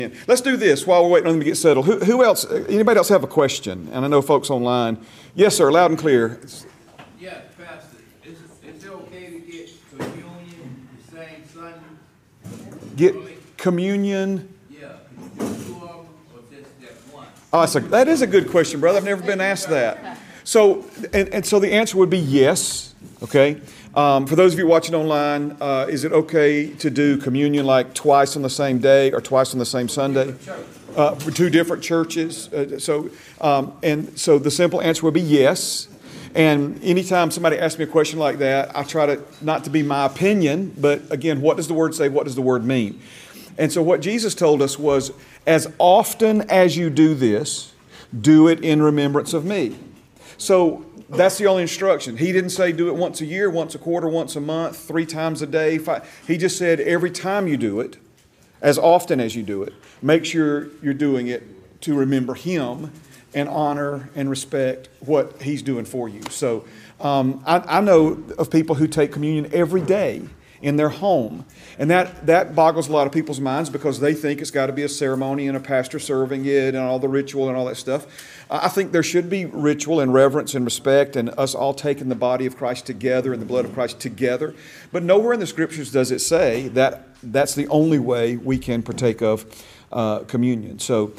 Let's do this while we're waiting on them to get settled. Who else? Anybody else have a question? And I know folks online. Yes, sir. Loud and clear. Yes, Pastor. Is it okay to get communion the same Sunday? Get communion. Yeah. Two of them or just that one? Oh, that is a good question, brother. I've never been asked that. So, and so the answer would be yes. Okay. For those of you watching online, is it okay to do communion like twice on the same day or twice on the same Sunday? For two different churches. So the simple answer would be yes. And anytime somebody asks me a question like that, I try to not to be my opinion, but again, what does the word say? What does the word mean? And so what Jesus told us was, as often as you do this, do it in remembrance of me. So that's the only instruction. He didn't say do it once a year, once a quarter, once a month, 3 times a day. He just said every time you do it, as often as you do it, make sure you're doing it to remember Him and honor and respect what He's doing for you. So I know of people who take communion every day in their home. And that boggles a lot of people's minds because they think it's got to be a ceremony and a pastor serving it and all the ritual and all that stuff. I think there should be ritual and reverence and respect and us all taking the body of Christ together and the blood of Christ together. But nowhere in the Scriptures does it say that that's the only way we can partake of communion. So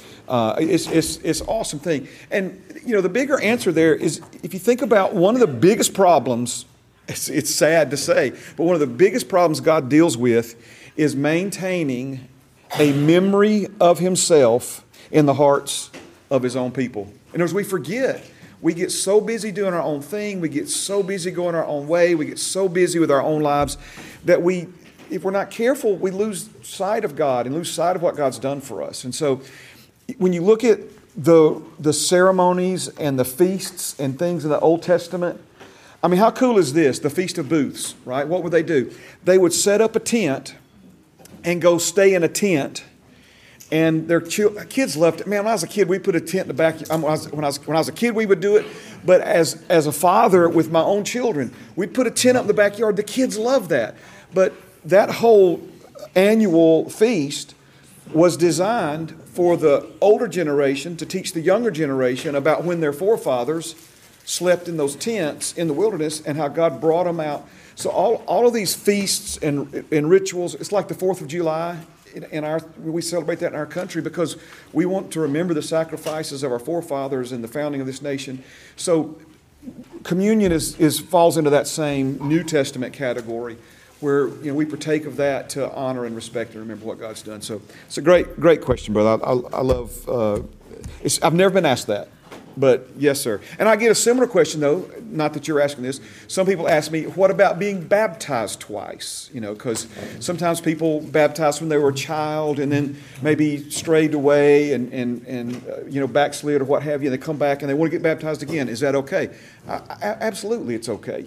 it's an awesome thing. And, you know, the bigger answer there is if you think about one of the biggest problems, it's sad to say, but one of the biggest problems God deals with is maintaining a memory of Himself in the hearts of His own people. And as we forget, we get so busy doing our own thing, we get so busy going our own way, we get so busy with our own lives that if we're not careful, we lose sight of God and lose sight of what God's done for us. And so when you look at the ceremonies and the feasts and things in the Old Testament, I mean, how cool is this? The Feast of Booths, right? What would they do? They would set up a tent and go stay in a tent. And their kids loved it. Man, when I was a kid, we put a tent in the back. When I was a kid, we would do it. But as a father with my own children, we'd put a tent up in the backyard. The kids loved that. But that whole annual feast was designed for the older generation to teach the younger generation about when their forefathers slept in those tents in the wilderness and how God brought them out. So all of these feasts and rituals, it's like the 4th of July. We celebrate that in our country because we want to remember the sacrifices of our forefathers and the founding of this nation. So communion falls into that same New Testament category where we partake of that to honor and respect and remember what God's done. So it's a great question, brother. I love. I've never been asked that. But yes, sir. And I get a similar question, though, not that you're asking this. Some people ask me, what about being baptized twice? Because sometimes people baptized when they were a child and then maybe strayed away and backslid or what have you. And they come back and they want to get baptized again. Is that okay? Absolutely, it's okay.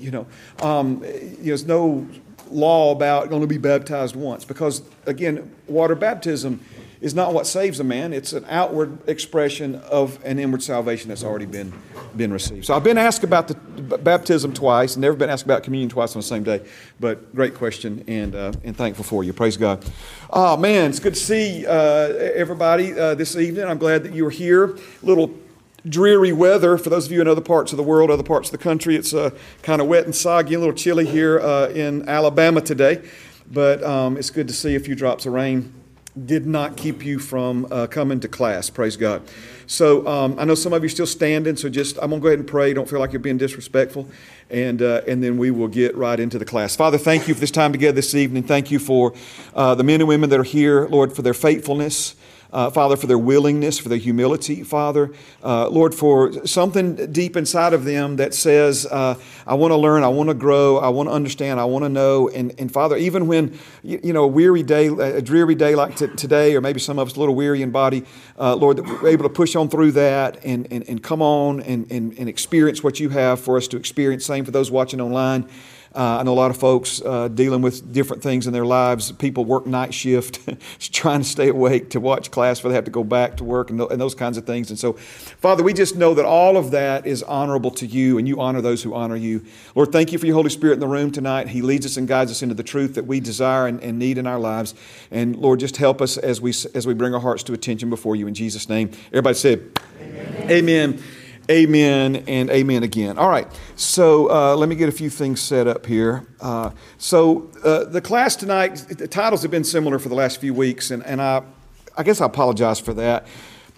There's no law about going to be baptized once because, again, water baptism is not what saves a man. It's an outward expression of an inward salvation that's already been received. So I've been asked about the baptism twice, never been asked about communion twice on the same day. But great question and thankful for you. Praise God. Oh, man, it's good to see everybody this evening. I'm glad that you were here. A little dreary weather for those of you in other parts of the world, other parts of the country. It's kind of wet and soggy, a little chilly here in Alabama today. But it's good to see a few drops of rain did not keep you from coming to class. Praise God. So I know some of you are still standing, so I'm going to go ahead and pray. Don't feel like you're being disrespectful. And then we will get right into the class. Father, thank you for this time together this evening. Thank you for the men and women that are here, Lord, for their faithfulness. Father, for their willingness, for their humility, Father. Lord, for something deep inside of them that says, I want to learn, I want to grow, I want to understand, I want to know. And Father, even when, a weary day, a dreary day like today, or maybe some of us a little weary in body, Lord, that we're able to push on through that and come on and experience what you have for us to experience. Same for those watching online. I know a lot of folks dealing with different things in their lives. People work night shift, trying to stay awake to watch class before they have to go back to work and those kinds of things. And so, Father, we just know that all of that is honorable to you, and you honor those who honor you. Lord, thank you for your Holy Spirit in the room tonight. He leads us and guides us into the truth that we desire and need in our lives. And Lord, just help us as we bring our hearts to attention before you in Jesus' name. Everybody said, Amen. Amen. Amen and amen again. All right, so let me get a few things set up here. The class tonight, the titles have been similar for the last few weeks, and I guess I apologize for that.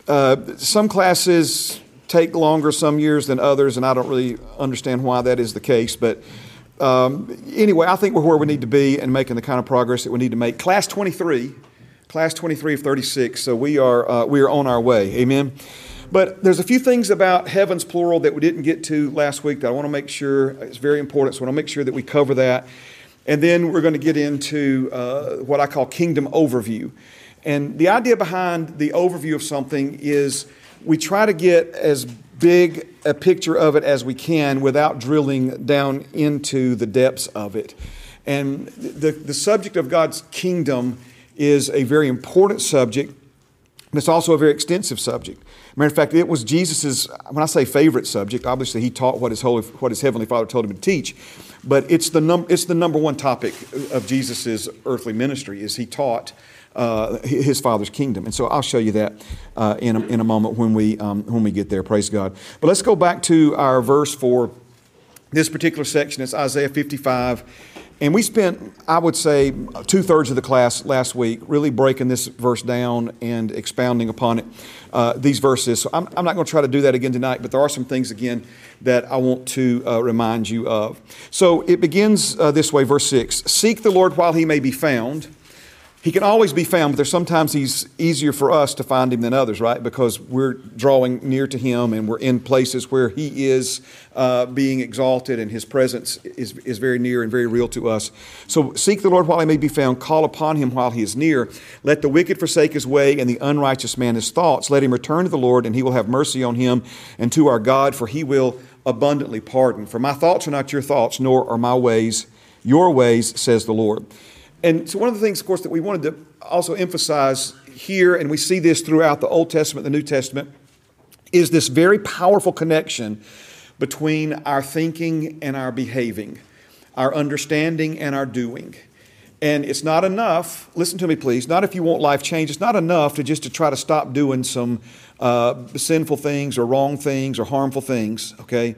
Some classes take longer some years than others, and I don't really understand why that is the case. But anyway, I think we're where we need to be and making the kind of progress that we need to make. Class 23 of 36, so we are on our way. Amen. But there's a few things about heavens, plural, that we didn't get to last week that I want to make sure, it's very important, so I want to make sure that we cover that. And then we're going to get into what I call kingdom overview. And the idea behind the overview of something is we try to get as big a picture of it as we can without drilling down into the depths of it. And the subject of God's kingdom is a very important subject, and it's also a very extensive subject. Matter of fact, it was Jesus's, when I say favorite subject, obviously he taught what his Heavenly Father told him to teach, but it's the number one topic of Jesus's earthly ministry, is he taught his Father's kingdom. And so I'll show you that in a moment when we get there, praise God. But let's go back to our verse for this particular section. It's Isaiah 55. And we spent, I would say, 2/3 of the class last week really breaking this verse down and expounding upon it, these verses. So I'm not going to try to do that again tonight, but there are some things, again, that I want to remind you of. So it begins this way, verse 6. Seek the Lord while he may be found. He can always be found, but there's sometimes he's easier for us to find him than others, right? Because we're drawing near to him and we're in places where he is being exalted and his presence is very near and very real to us. So seek the Lord while he may be found. Call upon him while he is near. Let the wicked forsake his way and the unrighteous man his thoughts. Let him return to the Lord, and he will have mercy on him, and to our God, for he will abundantly pardon. For my thoughts are not your thoughts, nor are my ways your ways, says the Lord. And so one of the things, of course, that we wanted to also emphasize here, and we see this throughout the Old Testament, the New Testament, is this very powerful connection between our thinking and our behaving, our understanding and our doing. And it's not enough, listen to me please, not if you want life change, it's not enough to try to stop doing some sinful things or wrong things or harmful things, okay?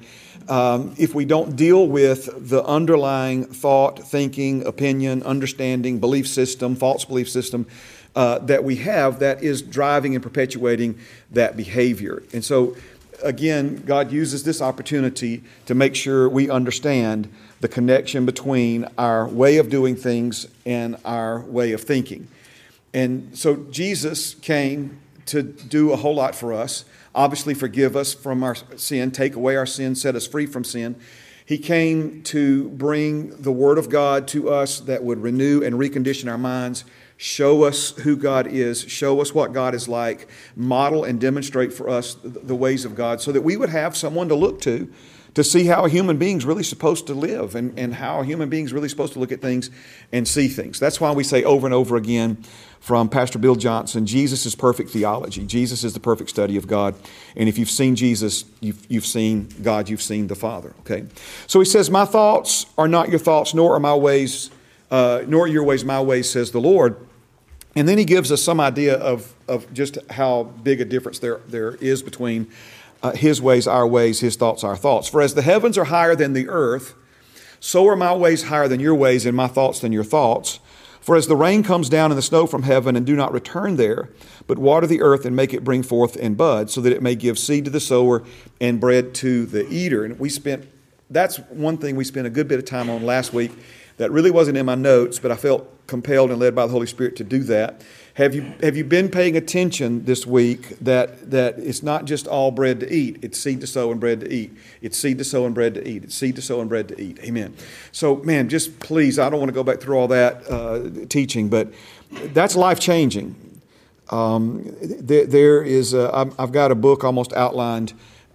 If we don't deal with the underlying thought, thinking, opinion, understanding, belief system, false belief system that we have that is driving and perpetuating that behavior. And so, again, God uses this opportunity to make sure we understand the connection between our way of doing things and our way of thinking. And so Jesus came to do a whole lot for us. Obviously forgive us from our sin, take away our sin, set us free from sin. He came to bring the Word of God to us that would renew and recondition our minds, show us who God is, show us what God is like, model and demonstrate for us the ways of God so that we would have someone to look to see how a human being's really supposed to live and how a human being's really supposed to look at things and see things. That's why we say over and over again from Pastor Bill Johnson, Jesus is perfect theology. Jesus is the perfect study of God. And if you've seen Jesus, you've seen God, you've seen the Father. Okay. So he says, my thoughts are not your thoughts, nor are my ways, nor your ways my ways, says the Lord. And then he gives us some idea of just how big a difference there is between his ways, our ways, his thoughts, our thoughts. For as the heavens are higher than the earth, so are my ways higher than your ways, and my thoughts than your thoughts. For as the rain comes down and the snow from heaven and do not return there, but water the earth and make it bring forth and bud, so that it may give seed to the sower and bread to the eater. And that's one thing we spent a good bit of time on last week that really wasn't in my notes, but I felt compelled and led by the Holy Spirit to do that. Have you been paying attention this week that it's not just all bread to eat, it's seed to sow and bread to eat. It's seed to sow and bread to eat. It's seed to sow and bread to eat. Amen. So, man, just please, I don't want to go back through all that teaching, but that's life-changing. I've got a book almost outlined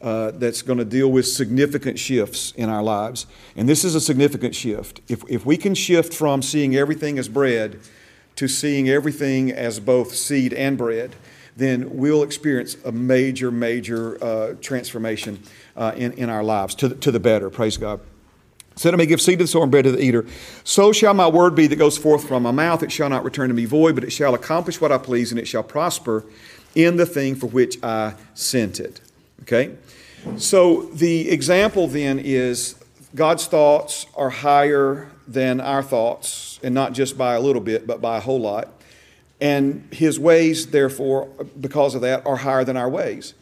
that's going to deal with significant shifts in our lives. And this is a significant shift. If we can shift from seeing everything as bread to seeing everything as both seed and bread, then we'll experience a major, major transformation in our lives to the better. Praise God. So that I may give seed to the sower and bread to the eater. So shall my word be that goes forth from my mouth. It shall not return to me void, but it shall accomplish what I please, and it shall prosper in the thing for which I sent it. Okay? So the example then is God's thoughts are higher than our thoughts, and not just by a little bit, but by a whole lot. And His ways, therefore, because of that, are higher than our ways.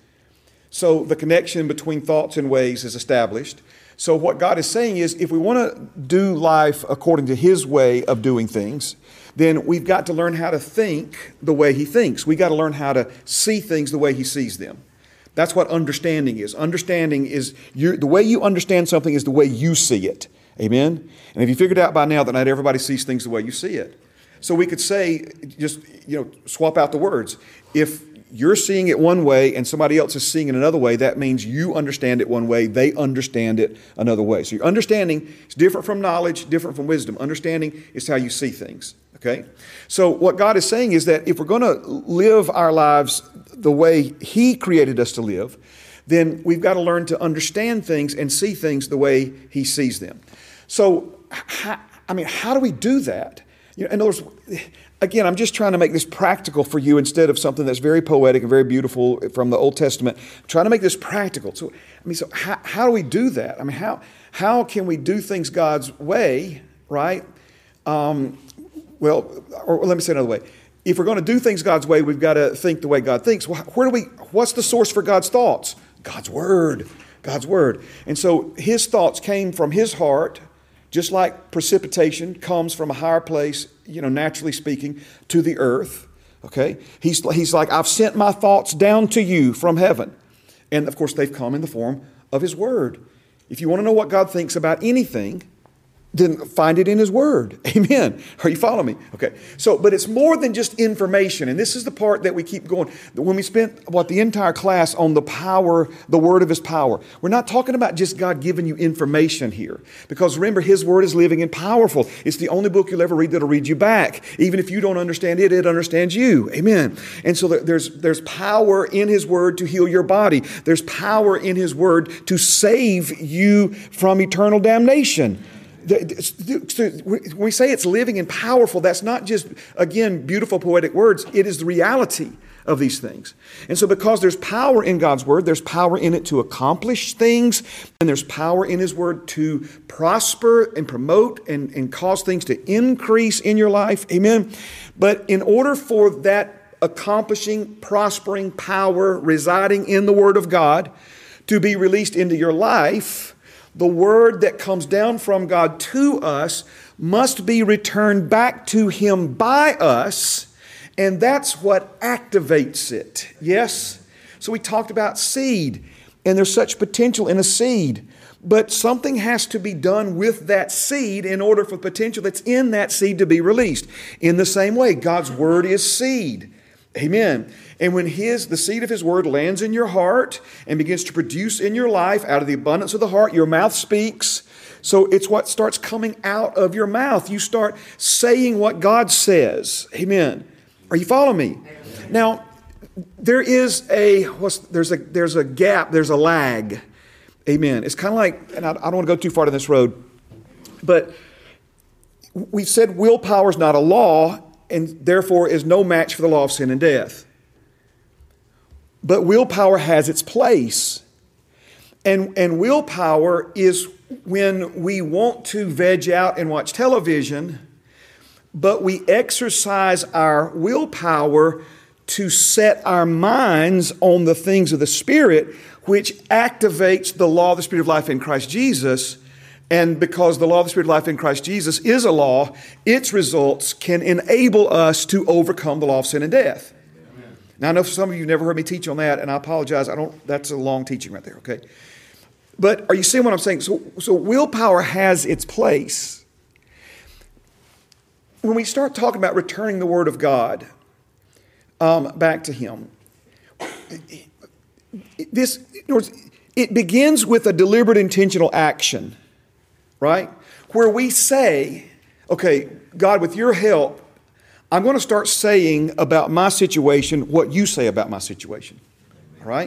So the connection between thoughts and ways is established. So what God is saying is, if we want to do life according to His way of doing things, then we've got to learn how to think the way He thinks. We've got to learn how to see things the way He sees them. That's what understanding is. Understanding is the way you understand something is the way you see it. Amen? And have you figured out by now that not everybody sees things the way you see it? So we could say, just, swap out the words. If you're seeing it one way and somebody else is seeing it another way, that means you understand it one way, they understand it another way. So your understanding is different from knowledge, different from wisdom. Understanding is how you see things, okay? So what God is saying is that if we're going to live our lives the way He created us to live, then we've got to learn to understand things and see things the way He sees them. So, how do we do that? In other words, again, I'm just trying to make this practical for you instead of something that's very poetic and very beautiful from the Old Testament. I'm trying to make this practical. So how do we do that? How can we do things God's way, right? Or let me say it another way. If we're going to do things God's way, we've got to think the way God thinks. Well, what's the source for God's thoughts? God's Word. God's Word. And so His thoughts came from His heart, just like precipitation comes from a higher place, naturally speaking, to the earth, okay? He's like, I've sent my thoughts down to you from heaven. And, of course, they've come in the form of His Word. If you want to know what God thinks about anything, then find it in His Word. Amen. Are you following me? Okay. So, but it's more than just information. And this is the part that we keep going. When we spent, the entire class on the power, the Word of His power. We're not talking about just God giving you information here. Because remember, His Word is living and powerful. It's the only book you'll ever read that'll read you back. Even if you don't understand it, it understands you. Amen. And so there's power in His Word to heal your body. There's power in His Word to save you from eternal damnation. When we say it's living and powerful, that's not just, again, beautiful poetic words. It is the reality of these things. And so because there's power in God's Word, there's power in it to accomplish things, and there's power in His Word to prosper and promote and cause things to increase in your life. Amen. But in order for that accomplishing, prospering power residing in the Word of God to be released into your life, the Word that comes down from God to us must be returned back to Him by us, and that's what activates it. Yes? So we talked about seed, and there's such potential in a seed, but something has to be done with that seed in order for the potential that's in that seed to be released. In the same way, God's Word is seed. Amen. And when the seed of His Word lands in your heart and begins to produce in your life, out of the abundance of the heart, your mouth speaks. So it's what starts coming out of your mouth. You start saying what God says. Amen. Are you following me? Amen. Now, there's a gap, there's a lag. Amen. It's kind of like, and I don't want to go too far down this road, but we've said willpower is not a law, and therefore is no match for the law of sin and death. But willpower has its place. And willpower is when we want to veg out and watch television, but we exercise our willpower to set our minds on the things of the Spirit, which activates the law of the Spirit of life in Christ Jesus. And because the law of the Spirit of life in Christ Jesus is a law, its results can enable us to overcome the law of sin and death. Amen. Now, I know some of you have never heard me teach on that, and I apologize. That's a long teaching right there, okay? But are you seeing what I'm saying? So willpower has its place. When we start talking about returning the Word of God back to Him, it begins with a deliberate intentional action, right? Where we say, okay, God, with your help, I'm going to start saying about my situation what you say about my situation, all right?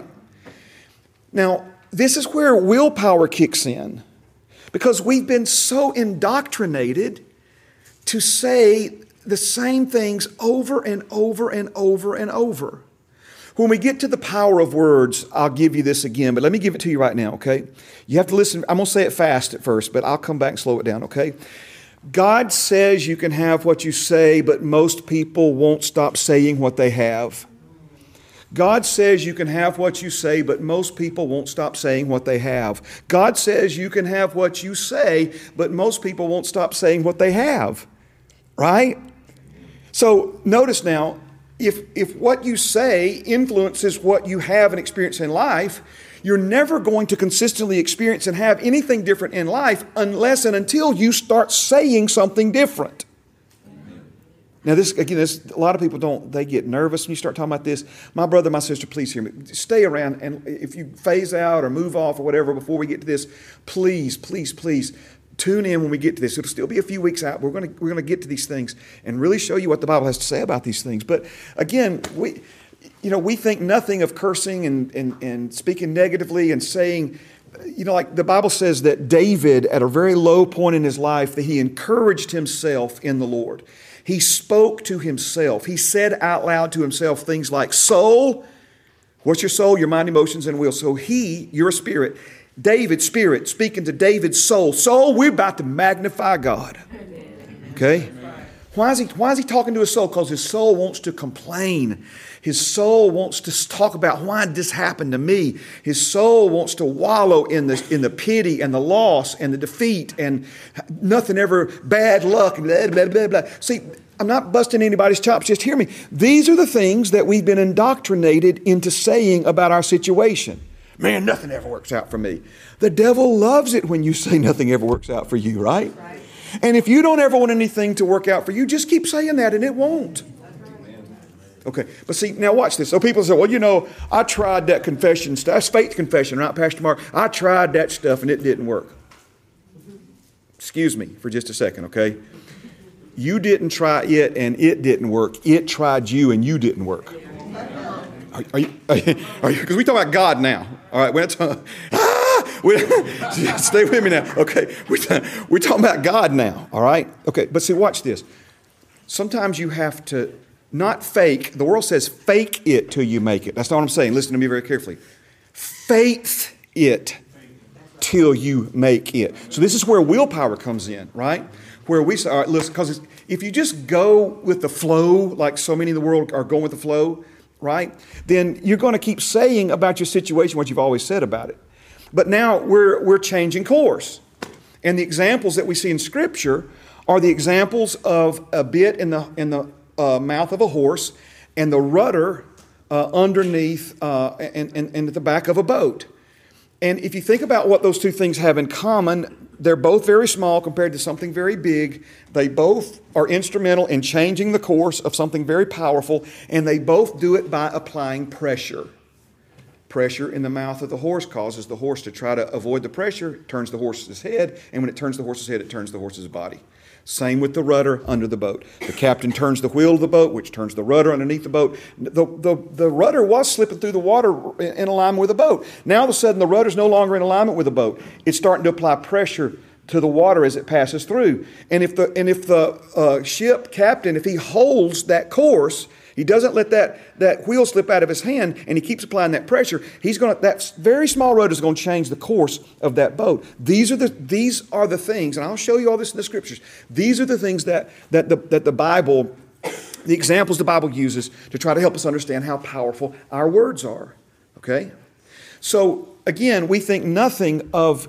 Now, this is where willpower kicks in, because we've been so indoctrinated to say the same things over and over and over and over. When we get to the power of words, I'll give you this again, but let me give it to you right now, okay? You have to listen. I'm going to say it fast at first, but I'll come back and slow it down, okay? God says you can have what you say, but most people won't stop saying what they have. God says you can have what you say, but most people won't stop saying what they have. God says you can have what you say, but most people won't stop saying what they have. Right? So notice now, if what you say influences what you have and experience in life, you're never going to consistently experience and have anything different in life unless and until you start saying something different. Now this, again, a lot of people they get nervous when you start talking about this. My brother, my sister, please hear me. Stay around, and if you phase out or move off or whatever before we get to this, please, please, please tune in when we get to this. It'll still be a few weeks out. We're going to get to these things and really show you what the Bible has to say about these things. But again, we think nothing of cursing and speaking negatively and saying, like the Bible says that David, at a very low point in his life, that he encouraged himself in the Lord. He spoke to himself. He said out loud to himself things like, soul, what's your soul? Your mind, emotions, and will. So you're a spirit. David's spirit, speaking to David's soul. Soul, we're about to magnify God. Okay? Why is he talking to his soul? Because his soul wants to complain. His soul wants to talk about, why did this happen to me? His soul wants to wallow in the pity and the loss and the defeat and nothing ever, bad luck, and blah, blah, blah, blah. See, I'm not busting anybody's chops, just hear me. These are the things that we've been indoctrinated into saying about our situation. Man, nothing ever works out for me. The devil loves it when you say nothing ever works out for you, right? And if you don't ever want anything to work out for you, just keep saying that and it won't. Okay, but see, now watch this. So people say, well, I tried that confession stuff. That's faith confession, right, Pastor Mark? I tried that stuff and it didn't work. Excuse me for just a second, okay? You didn't try it and it didn't work. It tried you and you didn't work. Are you? Because we talk about God now. All right, we're not talking. Stay with me now. Okay, we're talking about God now. All right. Okay, but see, watch this. Sometimes you have to not fake. The world says fake it till you make it. That's not what I'm saying. Listen to me very carefully. Faith it till you make it. So this is where willpower comes in, right? Where we say, all right, listen, because if you just go with the flow, like so many in the world are going with the flow, right? Then you're going to keep saying about your situation what you've always said about it. But now we're changing course. And the examples that we see in Scripture are the examples of a bit in the mouth of a horse and the rudder underneath and at the back of a boat. And if you think about what those two things have in common, they're both very small compared to something very big. They both are instrumental in changing the course of something very powerful, and they both do it by applying pressure. Pressure in the mouth of the horse causes the horse to try to avoid the pressure, turns the horse's head, and when it turns the horse's head, it turns the horse's body. Same with the rudder under the boat. The captain turns the wheel of the boat, which turns the rudder underneath the boat. The rudder was slipping through the water in alignment with the boat. Now all of a sudden the rudder's no longer in alignment with the boat. It's starting to apply pressure to the water as it passes through. And if the ship captain, if he holds that course, he doesn't let that wheel slip out of his hand, and he keeps applying that pressure, that very small rudder is going to change the course of that boat. These are the things, and I'll show you all this in the Scriptures. These are the things that the Bible, the examples the Bible uses to try to help us understand how powerful our words are. Okay? So again, we think nothing of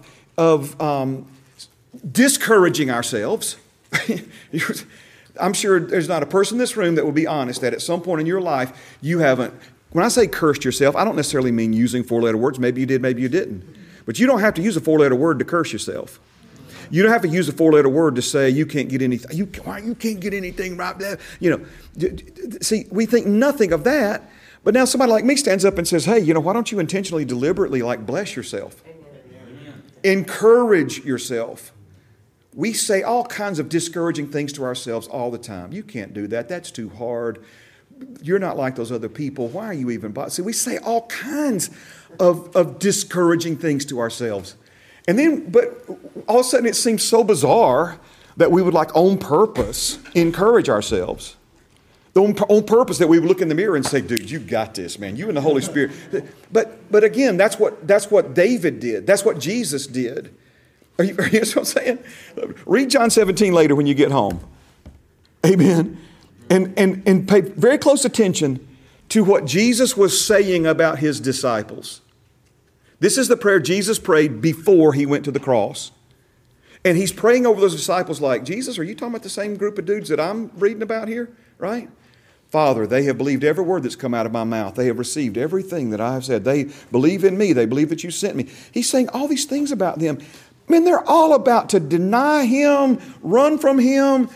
discouraging ourselves. I'm sure there's not a person in this room that will be honest that at some point in your life you haven't, when I say cursed yourself, I don't necessarily mean using four-letter words. Maybe you did, maybe you didn't. But you don't have to use a four-letter word to curse yourself. You don't have to use a four-letter word to say you can't get anything. You can't get anything right there. See, we think nothing of that, But now somebody like me stands up and says, hey, why don't you intentionally, deliberately, bless yourself? Amen. Encourage yourself. We say all kinds of discouraging things to ourselves all the time. You can't do that. That's too hard. You're not like those other people. Why are you even bothered? See, we say all kinds of discouraging things to ourselves. And then, but all of a sudden it seems so bizarre that we would on purpose encourage ourselves. On purpose that we would look in the mirror and say, dude, you got this, man. You and the Holy Spirit. But again, that's what David did. That's what Jesus did. Are you know what I'm saying? Read John 17 later when you get home. Amen. And pay very close attention to what Jesus was saying about his disciples. This is the prayer Jesus prayed before he went to the cross. And he's praying over those disciples like, Jesus, are you talking about the same group of dudes that I'm reading about here? Right? Father, they have believed every word that's come out of my mouth. They have received everything that I have said. They believe in me. They believe that you sent me. He's saying all these things about them. Man, they're all about to deny him, run from him.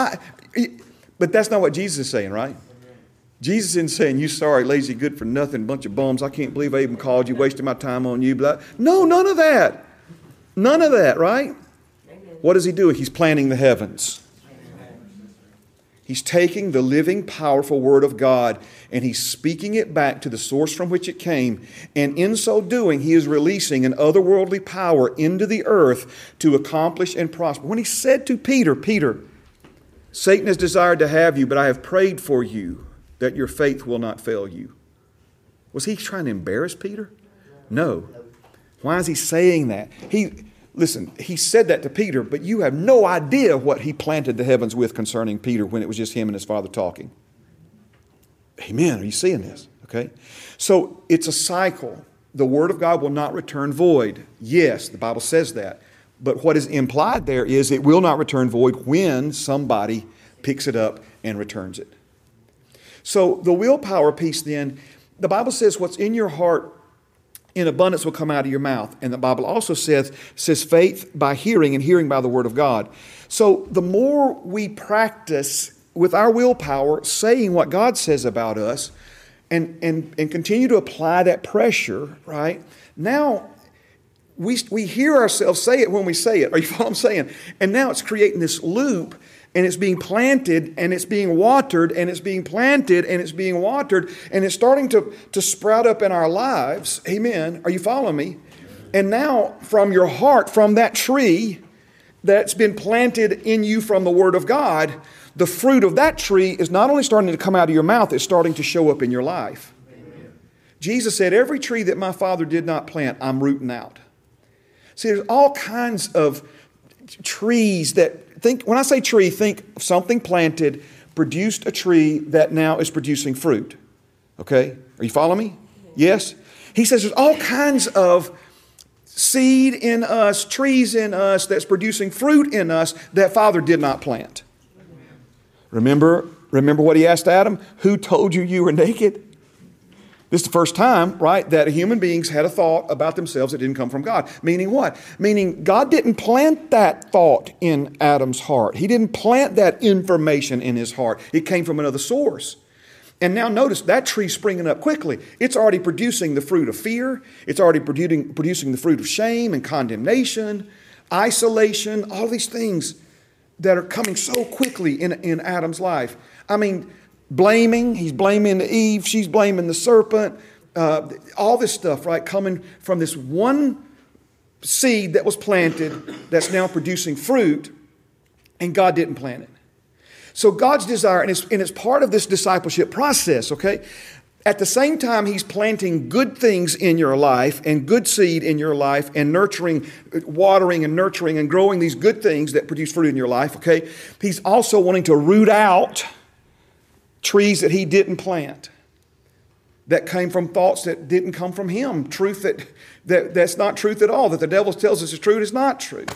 But that's not what Jesus is saying, right? Jesus isn't saying, you sorry, lazy, good for nothing, bunch of bums. I can't believe I even called you, wasting my time on you. No, none of that. None of that, right? What is he doing? He's planting the heavens. He's taking the living, powerful Word of God and he's speaking it back to the source from which it came. And in so doing, he is releasing an otherworldly power into the earth to accomplish and prosper. When he said to Peter, Peter, Satan has desired to have you, but I have prayed for you that your faith will not fail you. Was he trying to embarrass Peter? No. Why is he saying that? Listen, he said that to Peter, but you have no idea what he planted the heavens with concerning Peter when it was just him and his father talking. Amen. Are you seeing this? Okay. So it's a cycle. The Word of God will not return void. Yes, the Bible says that. But what is implied there is it will not return void when somebody picks it up and returns it. So the willpower piece then, the Bible says what's in your heart in abundance will come out of your mouth. And the Bible also says faith by hearing and hearing by the Word of God. So the more we practice with our willpower saying what God says about us and continue to apply that pressure, right? Now we hear ourselves say it when we say it. Are you following what I'm saying? And now it's creating this loop. And it's being planted, and it's being watered, and it's being planted, and it's being watered, and it's starting to sprout up in our lives. Amen. Are you following me? And now, from your heart, from that tree that's been planted in you from the Word of God, the fruit of that tree is not only starting to come out of your mouth, it's starting to show up in your life. Amen. Jesus said, every tree that my Father did not plant, I'm rooting out. See, there's all kinds of trees that when I say tree, think something planted, produced a tree that now is producing fruit. Okay? Are you following me? Yes? He says there's all kinds of seed in us, trees in us that's producing fruit in us that Father did not plant. Remember what he asked Adam? Who told you you were naked? This is the first time, right, that human beings had a thought about themselves that didn't come from God. Meaning what? Meaning God didn't plant that thought in Adam's heart. He didn't plant that information in his heart. It came from another source. And now notice that tree springing up quickly. It's already producing the fruit of fear. It's already producing the fruit of shame and condemnation, isolation, all these things that are coming so quickly in Adam's life. I mean, blaming, he's blaming Eve, she's blaming the serpent, all this stuff, right, coming from this one seed that was planted that's now producing fruit, and God didn't plant it. So God's desire, and it's part of this discipleship process, okay? At the same time, he's planting good things in your life and good seed in your life and nurturing, watering and nurturing and growing these good things that produce fruit in your life, okay? He's also wanting to root out trees that he didn't plant, that came from thoughts that didn't come from him, truth that's not truth at all, that the devil tells us is true is not true.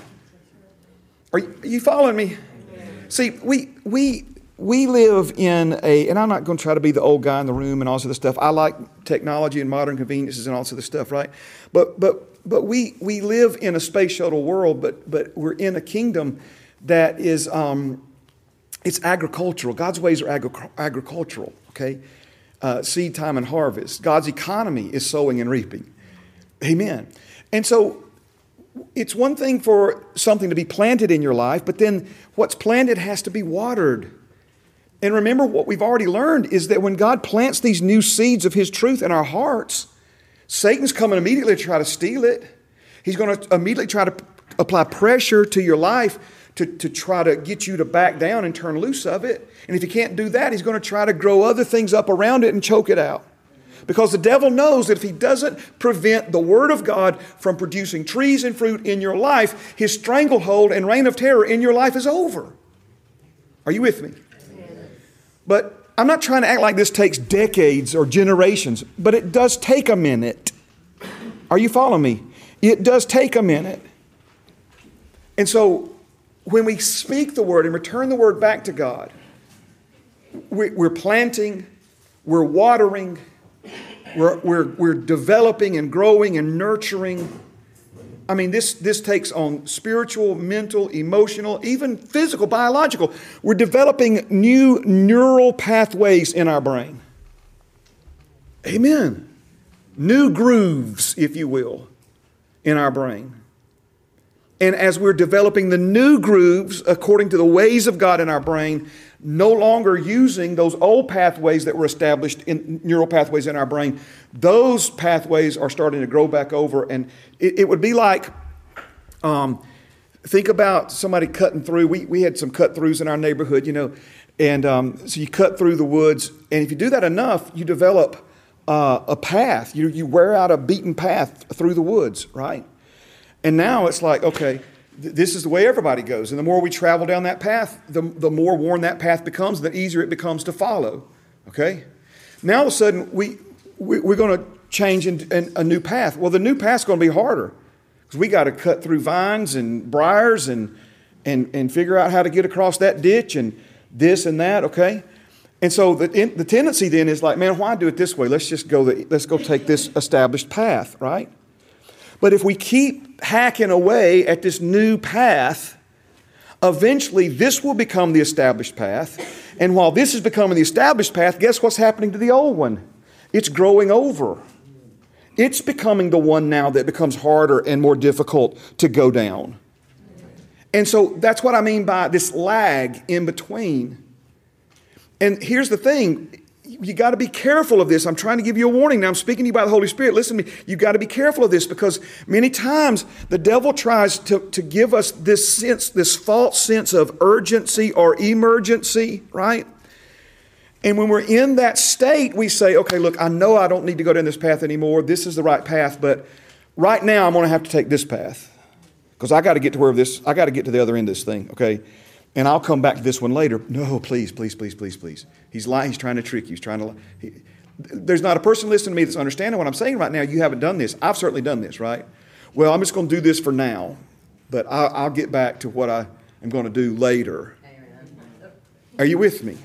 Are you following me? See, we live in and I'm not going to try to be the old guy in the room and all this other stuff. I like technology and modern conveniences and all this other stuff, right? But we live in a space shuttle world, but we're in a kingdom that is it's agricultural. God's ways are agricultural, okay? seed time and harvest. God's economy is sowing and reaping. Amen. And so it's one thing for something to be planted in your life, but then what's planted has to be watered. And remember, what we've already learned is that when God plants these new seeds of His truth in our hearts, Satan's coming immediately to try to steal it. He's going to immediately try to apply pressure to your life to try to get you to back down and turn loose of it. And if he can't do that, he's going to try to grow other things up around it and choke it out. Because the devil knows that if he doesn't prevent the Word of God from producing trees and fruit in your life, his stranglehold and reign of terror in your life is over. Are you with me? But I'm not trying to act like this takes decades or generations, but it does take a minute. Are you following me? It does take a minute. And so when we speak the Word and return the Word back to God, we're planting, we're watering, we're developing and growing and nurturing. I mean, this takes on spiritual, mental, emotional, even physical, biological. We're developing new neural pathways in our brain. Amen. New grooves, if you will, in our brain. And as we're developing the new grooves according to the ways of God in our brain, no longer using those old pathways that were established in neural pathways in our brain, those pathways are starting to grow back over. And it would be like, think about somebody cutting through. We had some cut throughs in our neighborhood, you know, and so you cut through the woods. And if you do that enough, you develop a path. You wear out a beaten path through the woods, right? And now it's like, okay, this is the way everybody goes. And the more we travel down that path, the more worn that path becomes, the easier it becomes to follow. Okay? Now all of a sudden, we're going to change in a new path. Well, the new path's going to be harder because we got to cut through vines and briars and figure out how to get across that ditch and this and that, okay? And so the tendency then is like, man, why do it this way? Let's go take this established path, right? But if we keep hacking away at this new path, eventually this will become the established path. And while this is becoming the established path, guess what's happening to the old one? It's growing over. It's becoming the one now that becomes harder and more difficult to go down. And so that's what I mean by this lag in between. And here's the thing. You got to be careful of this. I'm trying to give you a warning. Now I'm speaking to you by the Holy Spirit. Listen to me. You got to be careful of this because many times the devil tries to give us this false sense of urgency or emergency, right? And when we're in that state, we say, okay, look, I know I don't need to go down this path anymore. This is the right path, but right now I'm going to have to take this path because I got to get to I got to get to the other end of this thing, okay? And I'll come back to this one later. No, please, please, please, please, please. He's lying. He's trying to trick you. There's not a person listening to me that's understanding what I'm saying right now. You haven't done this. I've certainly done this, right? Well, I'm just going to do this for now, but I'll get back to what I am going to do later. Are you with me?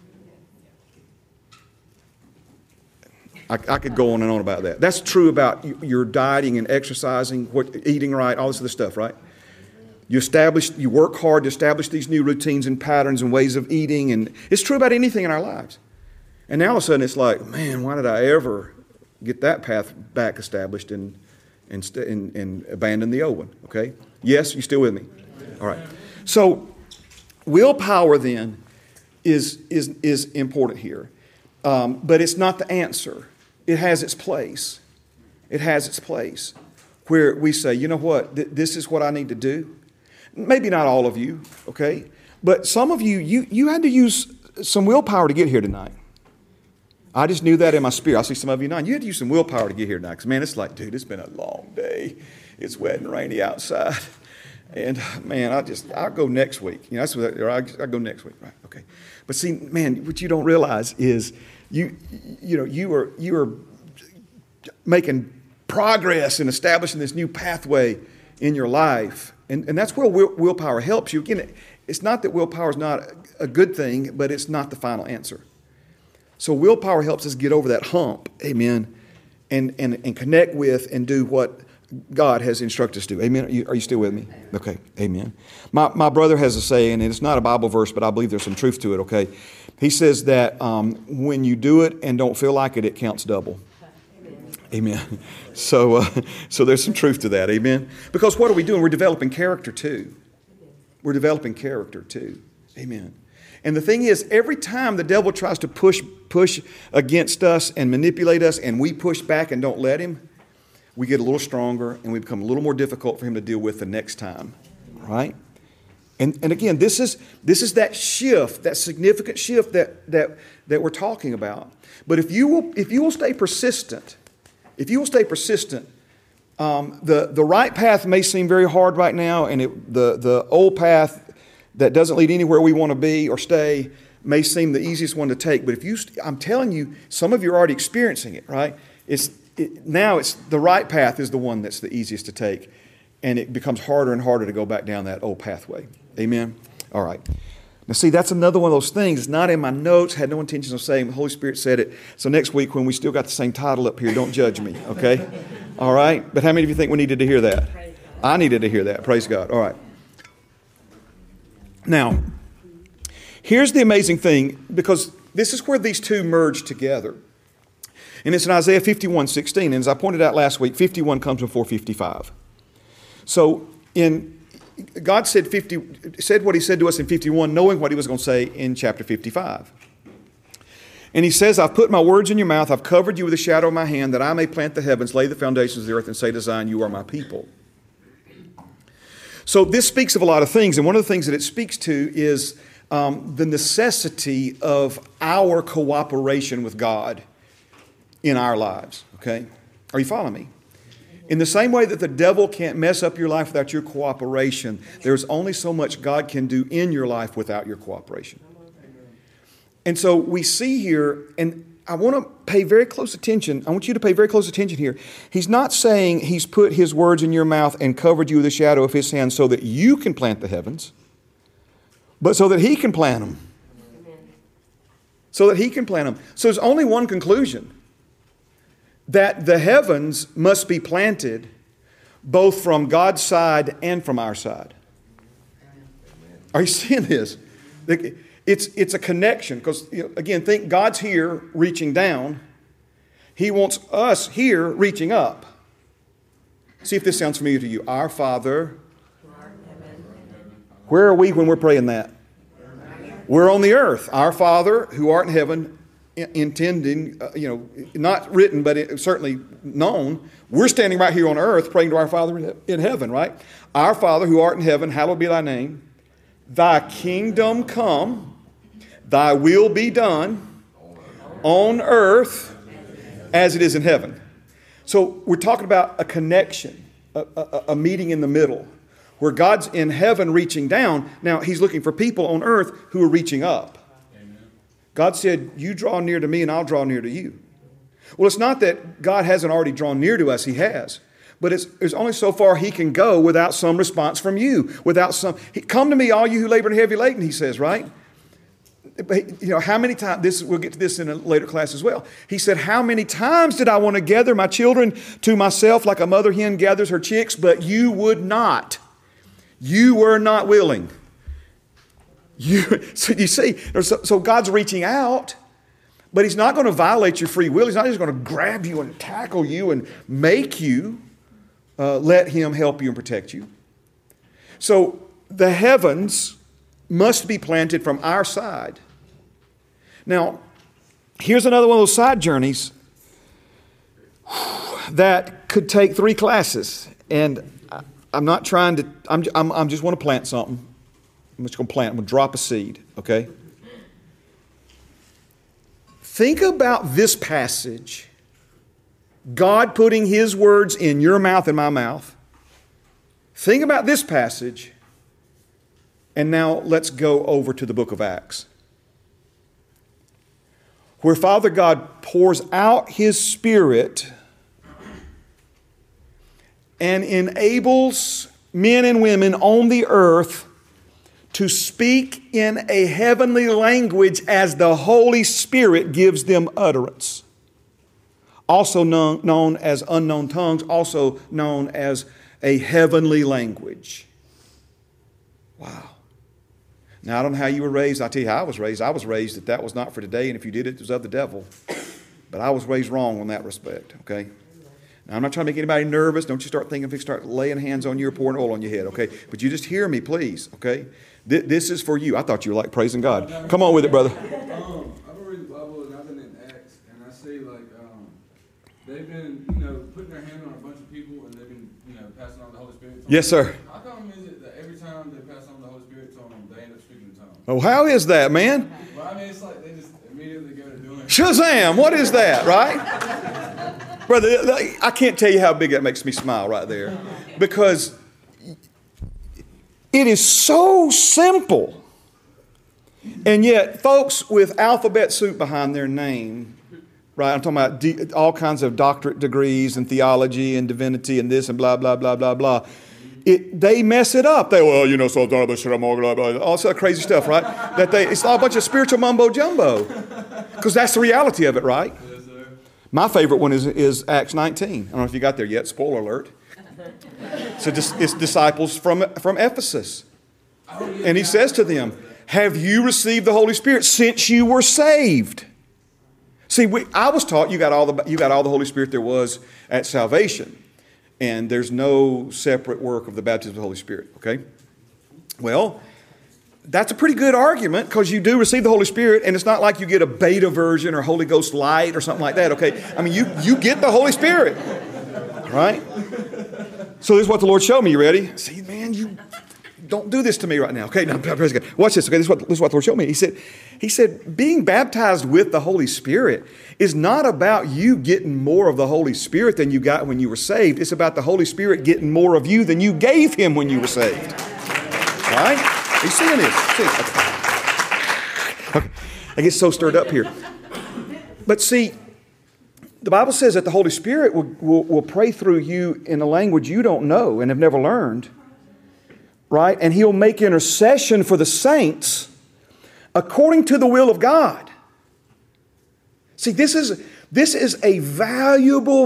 I could go on and on about that. That's true about your dieting and exercising, eating right, all this other stuff, right? You work hard to establish these new routines and patterns and ways of eating, and it's true about anything in our lives. And now all of a sudden it's like, man, why did I ever get that path back established and abandon the old one? Okay? Yes, you still with me? All right. So willpower then is important here, but it's not the answer. It has its place. It has its place where we say, you know what, this is what I need to do. Maybe not all of you, okay? But some of you had to use some willpower to get here tonight. I just knew that in my spirit. I see some of you now. You had to use some willpower to get here tonight. Because, man, it's like, dude, it's been a long day. It's wet and rainy outside. And, man, I'll go next week. You know, I'll go next week. Right, okay. But see, man, what you don't realize is you are making progress in establishing this new pathway in your life. And that's where willpower helps you. Again, it's not that willpower is not a good thing, but it's not the final answer. So willpower helps us get over that hump, amen, and connect with and do what God has instructed us to do. Amen. Are you still with me? Okay. Amen. My brother has a saying, and it's not a Bible verse, but I believe there's some truth to it. Okay. He says that when you do it and don't feel like it, it counts double. Amen. So there's some truth to that. Amen. Because what are we doing? We're developing character too. We're developing character too. Amen. And the thing is, every time the devil tries to push against us and manipulate us, and we push back and don't let him, we get a little stronger and we become a little more difficult for him to deal with the next time. Right? And again, this is that shift, that significant shift that we're talking about. But if you will stay persistent, the right path may seem very hard right now, and the old path that doesn't lead anywhere we want to be or stay may seem the easiest one to take. But I'm telling you, some of you are already experiencing it, right? Now it's the right path is the one that's the easiest to take, and it becomes harder and harder to go back down that old pathway. Amen? All right. Now see, that's another one of those things. It's not in my notes, had no intention of saying, the Holy Spirit said it. So next week when we still got the same title up here, don't judge me, okay? All right? But how many of you think we needed to hear that? I needed to hear that. Praise God. All right. Now, here's the amazing thing, because this is where these two merge together. And it's in Isaiah 51:16. And as I pointed out last week, 51 comes before 55. So God said what he said to us in 51, knowing what he was going to say in chapter 55. And he says, I've put my words in your mouth, I've covered you with the shadow of my hand, that I may plant the heavens, lay the foundations of the earth, and say to Zion, you are my people. So this speaks of a lot of things, and one of the things that it speaks to is the necessity of our cooperation with God in our lives, okay? Are you following me? In the same way that the devil can't mess up your life without your cooperation, there's only so much God can do in your life without your cooperation. And so we see here, and I want to pay very close attention. I want you to pay very close attention here. He's not saying he's put his words in your mouth and covered you with the shadow of his hand so that you can plant the heavens, but so that he can plant them. So that he can plant them. So there's only one conclusion. That the heavens must be planted both from God's side and from our side. Are you seeing this? It's a connection because, again, think God's here reaching down. He wants us here reaching up. See if this sounds familiar to you. Our Father. Where are we when we're praying that? We're on the earth. Our Father who art in heaven, intending, not written, but certainly known. We're standing right here on earth praying to our Father in heaven, right? Our Father who art in heaven, hallowed be thy name. Thy kingdom come, thy will be done on earth as it is in heaven. So we're talking about a connection, a meeting in the middle, where God's in heaven reaching down. Now he's looking for people on earth who are reaching up. God said, you draw near to me and I'll draw near to you. Well, it's not that God hasn't already drawn near to us. He has. But there's only so far he can go without some response from you. Come to me, all you who labor and heavy laden, he says, right? How many times, we'll get to this in a later class as well. He said, how many times did I want to gather my children to myself like a mother hen gathers her chicks, but you would not. You were not willing. So you see, so God's reaching out, but he's not going to violate your free will. He's not just going to grab you and tackle you and make you let him help you and protect you. So the heavens must be planted from our side. Now, here's another one of those side journeys that could take 3 classes. And I'm not trying to, I'm just want to plant something. I'm just going to plant. I'm going to drop a seed, okay? Think about this passage. God putting his words in your mouth and my mouth. Think about this passage. And now let's go over to the book of Acts, where Father God pours out his Spirit and enables men and women on the earth to speak in a heavenly language as the Holy Spirit gives them utterance. also known as unknown tongues, also known as a heavenly language. Wow. Now, I don't know how you were raised. I'll tell you how I was raised. I was raised that was not for today, and if you did it, it was of the devil. But I was raised wrong in that respect, okay? Now, I'm not trying to make anybody nervous. Don't you start thinking if you start laying hands on you or pouring oil on your head, okay? But you just hear me, please, okay? This is for you. I thought you were like praising God. Come on with it, brother. I've been reading the Bible, and I've been in Acts, and I see, like, they've been, putting their hand on a bunch of people, and they've been, passing on the Holy Spirit. Yes, sir. How come is it that every time they pass on the Holy Spirit to them, they end up speaking in tongues? Oh, how is that, man? Well, I mean, it's like they just immediately go to doing it. Shazam! What is that, right? Brother, I can't tell you how big that makes me smile right there. Because it is so simple. And yet, folks with alphabet soup behind their name, right? I'm talking about all kinds of doctorate degrees and theology and divinity and this and blah, blah, blah, blah, blah. They mess it up. All sorts of crazy stuff, right? It's all a bunch of spiritual mumbo jumbo. Because that's the reality of it, right? Yes, sir. My favorite one is Acts 19. I don't know if you got there yet. Spoiler alert. So it's disciples from Ephesus. And he says to them, have you received the Holy Spirit since you were saved? See, I was taught you got all the Holy Spirit there was at salvation. And there's no separate work of the baptism of the Holy Spirit, okay? Well, that's a pretty good argument because you do receive the Holy Spirit, and it's not like you get a beta version or Holy Ghost Light or something like that, okay? I mean, you get the Holy Spirit, right? So this is what the Lord showed me. You ready? See, man, you don't do this to me right now. Okay, now, praise God. Watch this, okay? This is what the Lord showed me. He said, being baptized with the Holy Spirit is not about you getting more of the Holy Spirit than you got when you were saved. It's about the Holy Spirit getting more of you than you gave Him when you were saved. Right? Are you seeing this? Okay. I get so stirred up here. But see, the Bible says that the Holy Spirit will pray through you in a language you don't know and have never learned. Right? And He'll make intercession for the saints according to the will of God. See, this is a valuable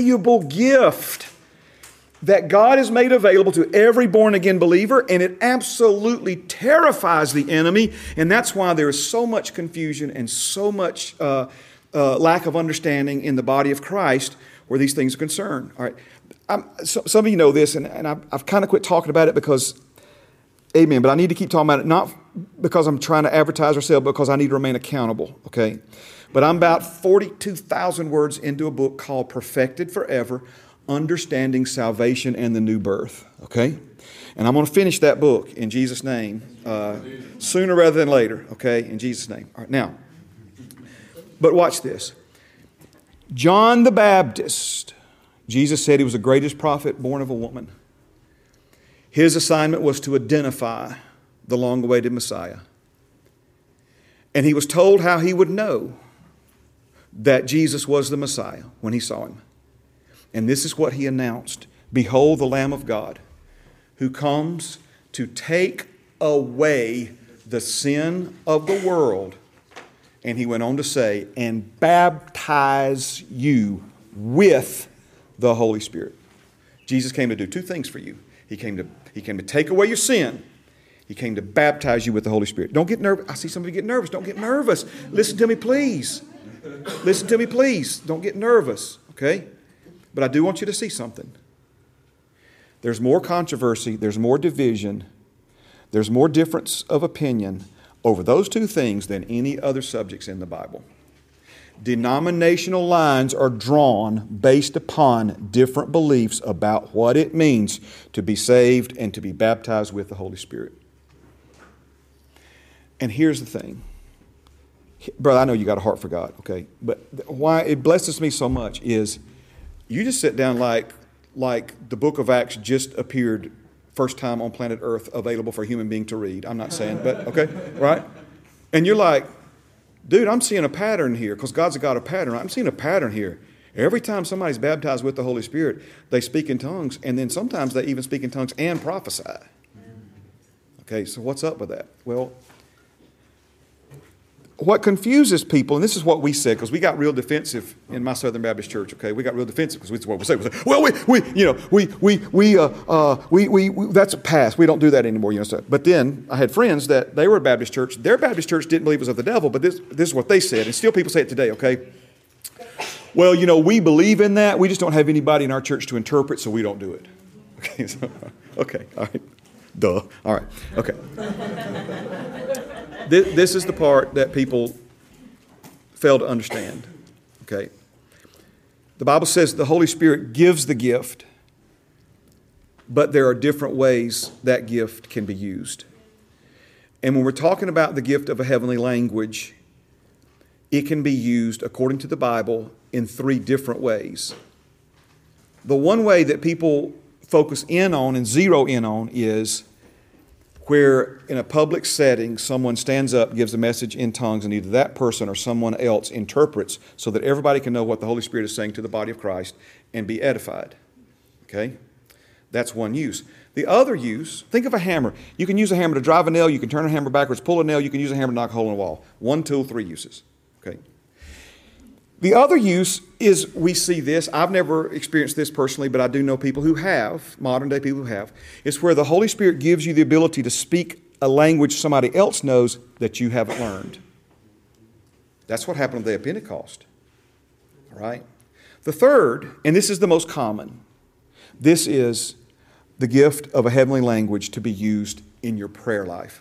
gift that God has made available to every born-again believer, and it absolutely terrifies the enemy, and that's why there is so much confusion and so much lack of understanding in the body of Christ where these things are concerned. All right, some of you know this, and I've kind of quit talking about it because, amen, but I need to keep talking about it, not because I'm trying to advertise or sell, but because I need to remain accountable, okay? But I'm about 42,000 words into a book called Perfected Forever, Understanding Salvation and the New Birth, okay? And I'm going to finish that book in Jesus' name sooner rather than later, okay? In Jesus' name. All right, now, but watch this. John the Baptist, Jesus said he was the greatest prophet born of a woman. His assignment was to identify the long-awaited Messiah. And he was told how he would know that Jesus was the Messiah when he saw him. And this is what he announced. Behold the Lamb of God who comes to take away the sin of the world. And he went on to say, and baptize you with the Holy Spirit. Jesus came to do two things for you. He came to take away your sin. He came to baptize you with the Holy Spirit. Don't get nervous. I see somebody get nervous. Don't get nervous. Listen to me, please. Listen to me, please. Don't get nervous, okay? But I do want you to see something. There's more controversy. There's more division. There's more difference of opinion over those two things than any other subjects in the Bible. Denominational lines are drawn based upon different beliefs about what it means to be saved and to be baptized with the Holy Spirit. And here's the thing. Brother, I know you got a heart for God, okay? But why it blesses me so much is you just sit down like the book of Acts just appeared first time on planet Earth available for a human being to read. I'm not saying, but okay, right? And you're like, dude, I'm seeing a pattern here because God's a God of pattern. I'm seeing a pattern here. Every time somebody's baptized with the Holy Spirit, they speak in tongues, and then sometimes they even speak in tongues and prophesy. Okay, so what's up with that? Well, what confuses people, and this is what we said, because we got real defensive in my Southern Baptist church, okay? We got real defensive because it's what we say. We say, well, that's a past. We don't do that anymore, you know. So, but then I had friends that they were a Baptist church. Their Baptist church didn't believe it was of the devil, but this is what they said. And still people say it today, okay? Well, you know, we believe in that. We just don't have anybody in our church to interpret, so we don't do it. Okay, so, okay, all right. Duh. All right, okay. This is the part that people fail to understand, okay? The Bible says the Holy Spirit gives the gift, but there are different ways that gift can be used. And when we're talking about the gift of a heavenly language, it can be used, according to the Bible, in 3 different ways. The one way that people focus in on and zero in on is where in a public setting someone stands up, gives a message in tongues, and either that person or someone else interprets so that everybody can know what the Holy Spirit is saying to the body of Christ and be edified. Okay? That's one use. The other use, think of a hammer. You can use a hammer to drive a nail, you can turn a hammer backwards, pull a nail, you can use a hammer to knock a hole in a wall. 1 tool, 3 uses. Okay? The other use is, we see this, I've never experienced this personally, but I do know people who have, modern day people who have, it's where the Holy Spirit gives you the ability to speak a language somebody else knows that you haven't learned. That's what happened on the day of Pentecost. All right? The third, and this is the most common, this is the gift of a heavenly language to be used in your prayer life,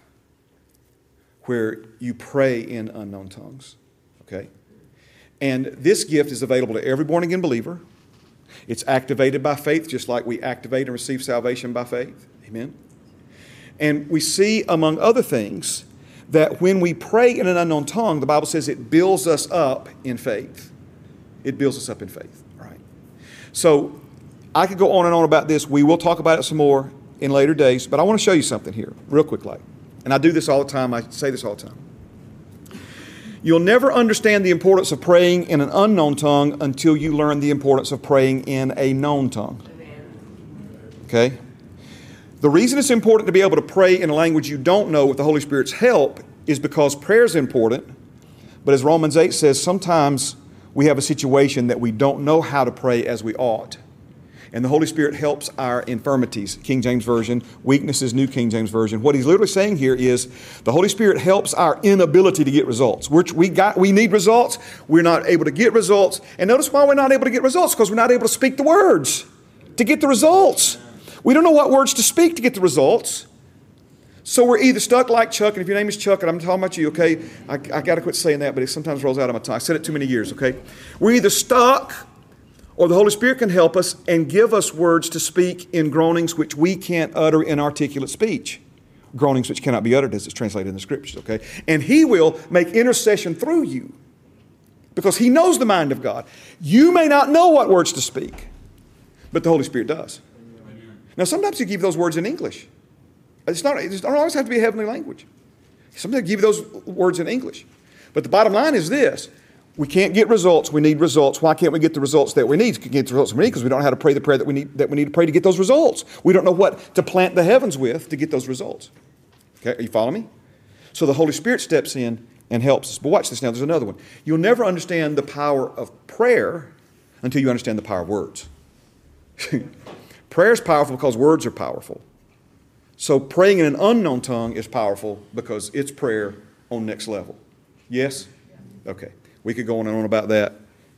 where you pray in unknown tongues. Okay? And this gift is available to every born-again believer. It's activated by faith, just like we activate and receive salvation by faith. Amen? And we see, among other things, that when we pray in an unknown tongue, the Bible says it builds us up in faith. It builds us up in faith. All right? So, I could go on and on about this. We will talk about it some more in later days, but I want to show you something here, real quickly. And I do this all the time. I say this all the time. You'll never understand the importance of praying in an unknown tongue until you learn the importance of praying in a known tongue. Okay? The reason it's important to be able to pray in a language you don't know with the Holy Spirit's help is because prayer is important. But as Romans 8 says, sometimes we have a situation that we don't know how to pray as we ought. And the Holy Spirit helps our infirmities, King James Version, weaknesses, New King James Version. What he's literally saying here is the Holy Spirit helps our inability to get results. We need results. We're not able to get results. And notice why we're not able to get results, because we're not able to speak the words to get the results. We don't know what words to speak to get the results. So we're either stuck like Chuck, and if your name is Chuck, and I'm talking about you, okay, I got to quit saying that, but it sometimes rolls out of my tongue. I said it too many years, okay? We're either stuck, or the Holy Spirit can help us and give us words to speak in groanings which we can't utter in articulate speech. Groanings which cannot be uttered as it's translated in the Scriptures, okay? And He will make intercession through you because He knows the mind of God. You may not know what words to speak, but the Holy Spirit does. Now, sometimes He gives those words in English. It doesn't always have to be a heavenly language. Sometimes He gives those words in English. But the bottom line is this. We can't get results. We need results. Why can't we get the results that we need? We can get the results we need because we don't know how to pray the prayer that we need to pray to get those results. We don't know what to plant the heavens with to get those results. Okay, are you following me? So the Holy Spirit steps in and helps us. But watch this now. There's another one. You'll never understand the power of prayer until you understand the power of words. Prayer is powerful because words are powerful. So praying in an unknown tongue is powerful because it's prayer on next level. Yes? Okay. We could go on and on about that.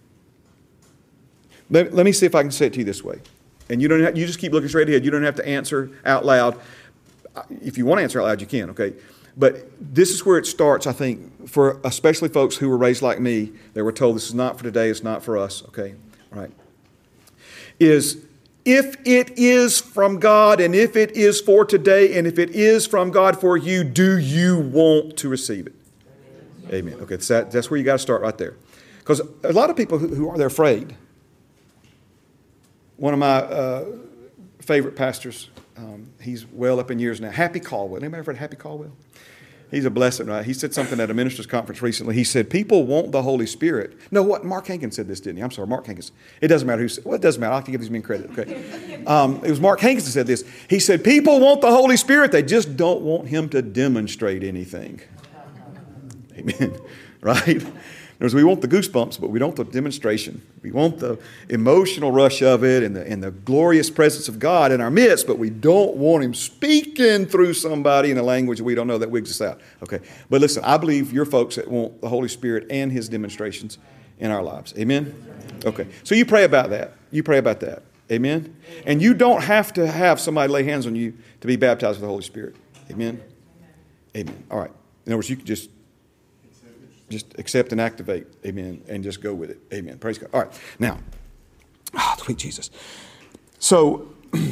Let me see if I can say it to you this way. And you just keep looking straight ahead. You don't have to answer out loud. If you want to answer out loud, you can, okay? But this is where it starts, I think, for especially folks who were raised like me. They were told this is not for today, it's not for us, okay? All right. Is if it is from God and if it is for today and if it is from God for you, do you want to receive it? Amen. Okay, that's where you got to start right there. Because a lot of people who are, they're afraid. One of my favorite pastors, he's well up in years now, Happy Caldwell. Anybody ever heard of Happy Caldwell? He's a blessed, right? He said something at a minister's conference recently. He said, people want the Holy Spirit. No, what? Mark Hankins said this, didn't he? I'm sorry, Mark Hankins. It doesn't matter who said. Well, it doesn't matter. I like to give these men credit, okay? It was Mark Hankins that said this. He said, people want the Holy Spirit. They just don't want Him to demonstrate anything. Amen. right? In other words, we want the goosebumps, but we don't the demonstration. We want the emotional rush of it and the glorious presence of God in our midst, but we don't want him speaking through somebody in a language we don't know. That wigs us out. Okay, but listen, I believe you're folks that want the Holy Spirit and his demonstrations in our lives. Amen? Okay, so you pray about that. You pray about that. Amen? And you don't have to have somebody lay hands on you to be baptized with the Holy Spirit. Amen? Amen. All right. In other words, you can just accept and activate. Amen. And just go with it. Amen. Praise God. All right. Now, sweet Jesus. So,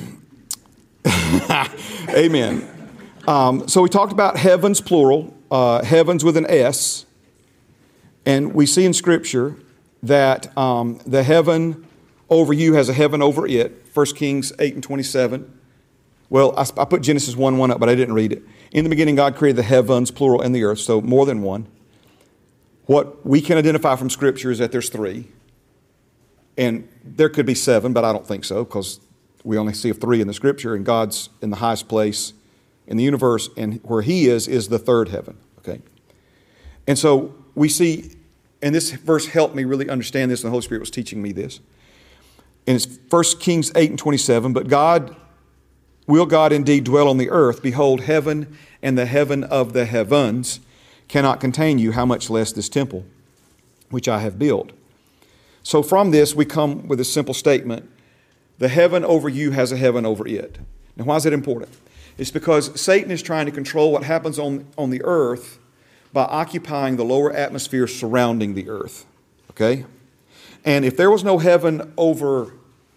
amen. So we talked about heavens, plural, heavens with an S. And we see in Scripture that the heaven over you has a heaven over it. 1 Kings 8:27. Well, I put Genesis 1:1 up, but I didn't read it. In the beginning, God created the heavens, plural, and the earth, so more than one. What we can identify from Scripture is that there's three. And there could be seven, but I don't think so, because we only see of three in the Scripture, and God's in the highest place in the universe, and where he is the third heaven. Okay? And so we see, and this verse helped me really understand this, and the Holy Spirit was teaching me this. And it's 1 Kings 8:27, but will God indeed dwell on the earth? Behold, heaven and the heaven of the heavens cannot contain you, how much less this temple, which I have built. So from this, we come with a simple statement. The heaven over you has a heaven over it. Now, why is that important? It's because Satan is trying to control what happens on the earth by occupying the lower atmosphere surrounding the earth. Okay? And if there was no heaven over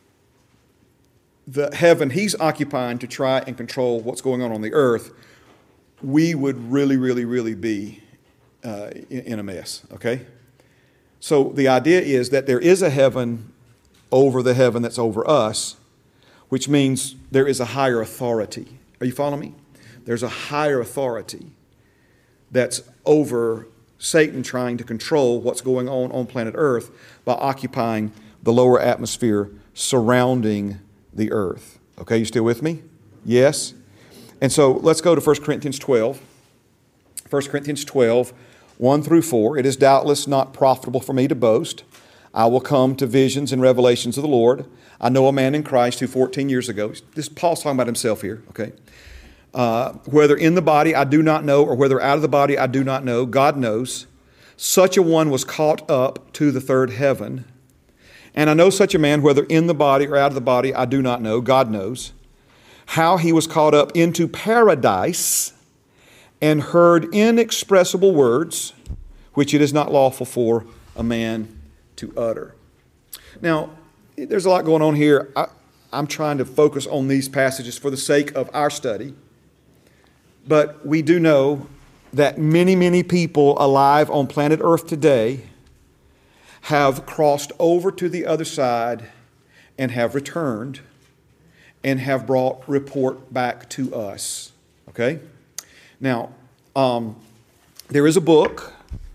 the heaven he's occupying to try and control what's going on the earth, we would really, really, really be in a mess, okay? So the idea is that there is a heaven over the heaven that's over us, which means there is a higher authority. Are you following me? There's a higher authority that's over Satan trying to control what's going on planet Earth by occupying the lower atmosphere surrounding the earth. Okay, you still with me? Yes? And so let's go to 1 Corinthians 12. 1 Corinthians 12, 1 through 4. It is doubtless not profitable for me to boast. I will come to visions and revelations of the Lord. I know a man in Christ who 14 years ago, this Paul's talking about himself here, okay? Whether in the body I do not know, or whether out of the body I do not know, God knows. Such a one was caught up to the third heaven. And I know such a man, whether in the body or out of the body, I do not know, God knows, how he was caught up into paradise and heard inexpressible words, which it is not lawful for a man to utter. Now, there's a lot going on here. I'm trying to focus on these passages for the sake of our study. But we do know that many, many people alive on planet Earth today have crossed over to the other side and have returned and have brought report back to us. Okay? Now, there is a book,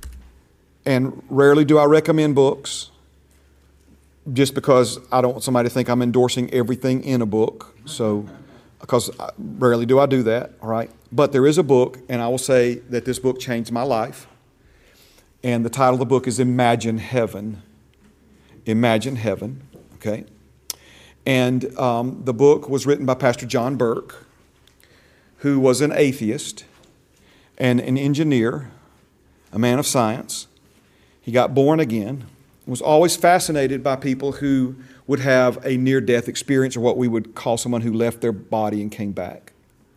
and rarely do I recommend books, just because I don't want somebody to think I'm endorsing everything in a book. So, because rarely do I do that, all right? But there is a book, and I will say that this book changed my life. And the title of the book is Imagine Heaven. Imagine Heaven, okay? And the book was written by Pastor John Burke, who was an atheist and an engineer, a man of science. He got born again, was always fascinated by people who would have a near-death experience, or what we would call someone who left their body and came back.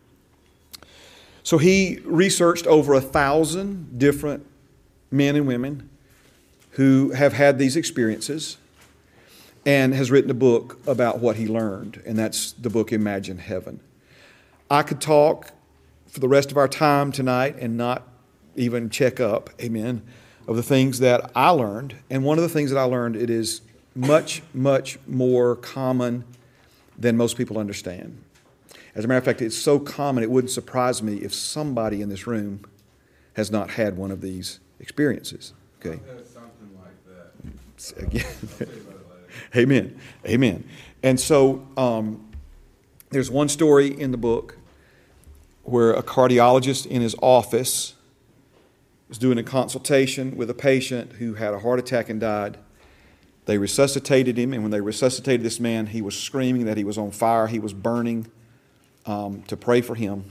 So he researched over 1,000 different men and women who have had these experiences and has written a book about what he learned, and that's the book Imagine Heaven. I could talk for the rest of our time tonight and not even check up, amen, of the things that I learned. And one of the things that I learned, it is much, much more common than most people understand. As a matter of fact, it's so common it wouldn't surprise me if somebody in this room has not had one of these experiences. Okay. Something like that. Again. Amen. Amen. And so there's one story in the book where a cardiologist in his office was doing a consultation with a patient who had a heart attack and died. They resuscitated him, and when they resuscitated this man, he was screaming that he was on fire, he was burning, to pray for him.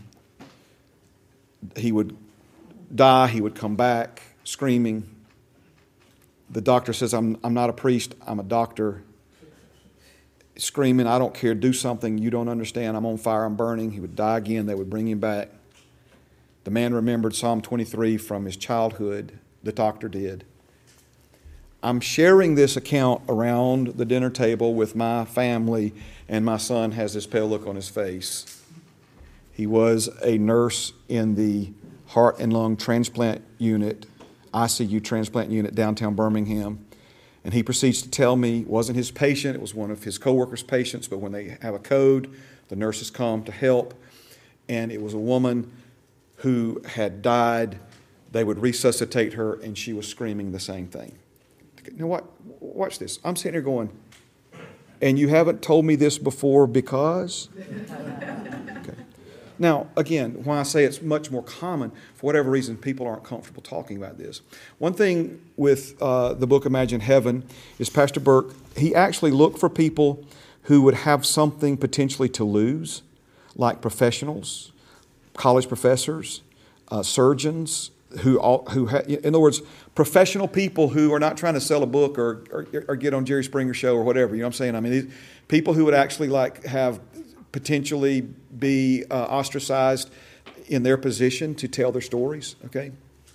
He would die, he would come back screaming. The doctor says, I'm not a priest, I'm a doctor. Screaming, I don't care, do something, you don't understand, I'm on fire, I'm burning. He would die again, they would bring him back. The man remembered Psalm 23 from his childhood, the doctor did. I'm sharing this account around the dinner table with my family, and my son has this pale look on his face. He was a nurse in the heart and lung transplant unit, ICU transplant unit, downtown Birmingham. And he proceeds to tell me it wasn't his patient, it was one of his coworkers' patients, but when they have a code, the nurses come to help. And it was a woman who had died. They would resuscitate her, and she was screaming the same thing. Now what? Watch this. I'm sitting here going, and you haven't told me this before because? Okay. Now, again, when I say it's much more common, for whatever reason, people aren't comfortable talking about this. One thing with the book Imagine Heaven is Pastor Burke, he actually looked for people who would have something potentially to lose, like professionals, college professors, surgeons, in other words, professional people who are not trying to sell a book or get on Jerry Springer show or whatever. You know what I'm saying? I mean, people who would actually have potentially be ostracized in their position to tell their stories. Okay.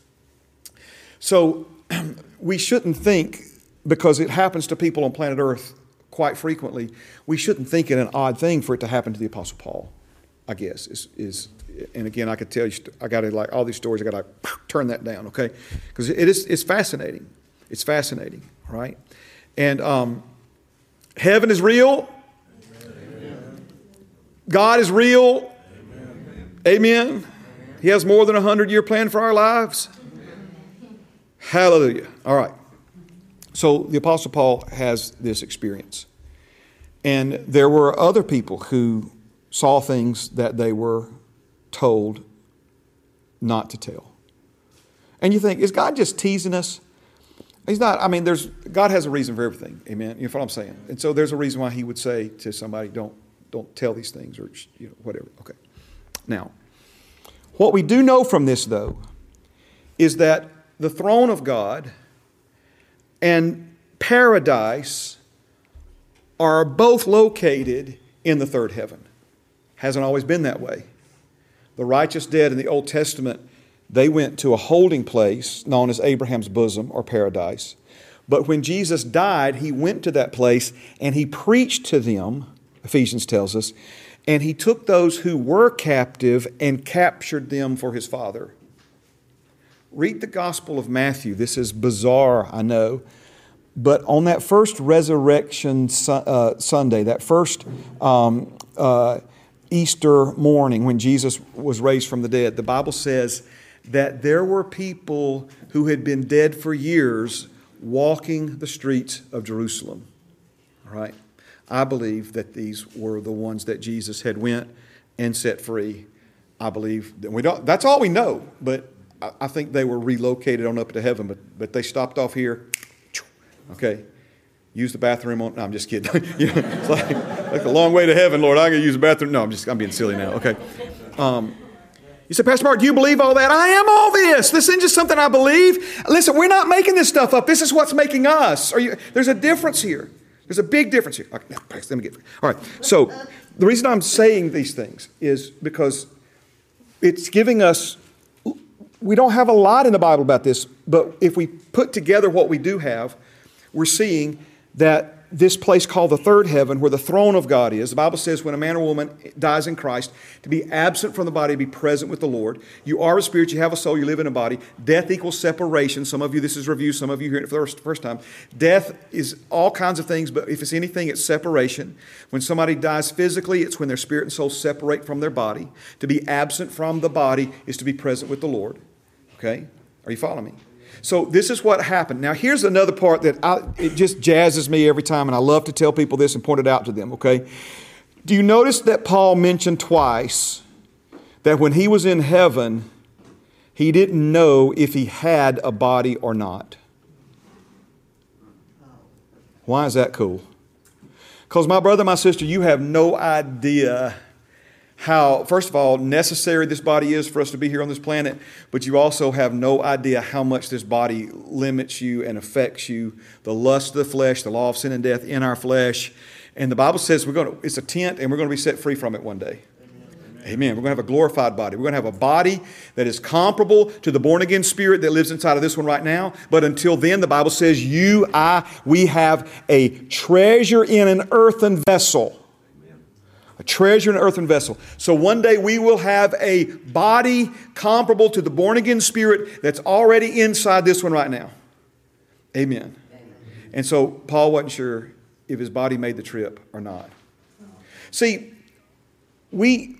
So we shouldn't think, because it happens to people on planet Earth quite frequently, we shouldn't think it an odd thing for it to happen to the Apostle Paul, I guess, is and again, I could tell you, I got to, like, all these stories, I got to turn that down, okay? Because it's fascinating. It's fascinating, right? And heaven is real. Amen. God is real. Amen. Amen. He has more than 100-year plan for our lives. Amen. Hallelujah. All right. So the Apostle Paul has this experience. And there were other people who saw things that they were told not to tell. And you think, is God just teasing us? He's not. I mean, God has a reason for everything. Amen. You know what I'm saying? And so there's a reason why he would say to somebody, don't tell these things, or whatever. Okay. Now, what we do know from this, though, is that the throne of God and paradise are both located in the third heaven. Hasn't always been that way. The righteous dead in the Old Testament, they went to a holding place known as Abraham's bosom, or paradise. But when Jesus died, he went to that place and he preached to them, Ephesians tells us, and he took those who were captive and captured them for his Father. Read the Gospel of Matthew. This is bizarre, I know. But on that first resurrection Sunday, that first Easter morning when Jesus was raised from the dead, the Bible says that there were people who had been dead for years walking the streets of Jerusalem. All right? I believe that these were the ones that Jesus had went and set free. I believe that that's all we know, but I think they were relocated on up to heaven, but they stopped off here. Okay. Use the bathroom on. No, I'm just kidding. It's like a long way to heaven, Lord. I'm going to use the bathroom. No, I'm being silly now. Okay. You say, Pastor Mark, do you believe all that? I am all this. This isn't just something I believe. Listen, we're not making this stuff up. This is what's making us. There's a difference here. There's a big difference here. Okay, let me get it. All right. So the reason I'm saying these things is because it's giving us. We don't have a lot in the Bible about this, but if we put together what we do have, we're seeing that this place called the third heaven, where the throne of God is, the Bible says when a man or woman dies in Christ, to be absent from the body, to be present with the Lord. You are a spirit, you have a soul, you live in a body. Death equals separation. Some of you, this is review, some of you hearing it for the first time. Death is all kinds of things, but if it's anything, it's separation. When somebody dies physically, it's when their spirit and soul separate from their body. To be absent from the body is to be present with the Lord. Okay? Are you following me? So this is what happened. Now here's another part that it just jazzes me every time, and I love to tell people this and point it out to them, okay? Do you notice that Paul mentioned twice that when he was in heaven, he didn't know if he had a body or not. Why is that cool? Because my brother, my sister, you have no idea how, first of all, necessary this body is for us to be here on this planet, but you also have no idea how much this body limits you and affects you. The lust of the flesh, the law of sin and death in our flesh. And the Bible says it's a tent and we're going to be set free from it one day. Amen. We're going to have a glorified body. We're going to have a body that is comparable to the born-again spirit that lives inside of this one right now. But until then, the Bible says we have a treasure in an earthen vessel. A treasure in an earthen vessel. So one day we will have a body comparable to the born-again spirit that's already inside this one right now. Amen. And so Paul wasn't sure if his body made the trip or not. See, we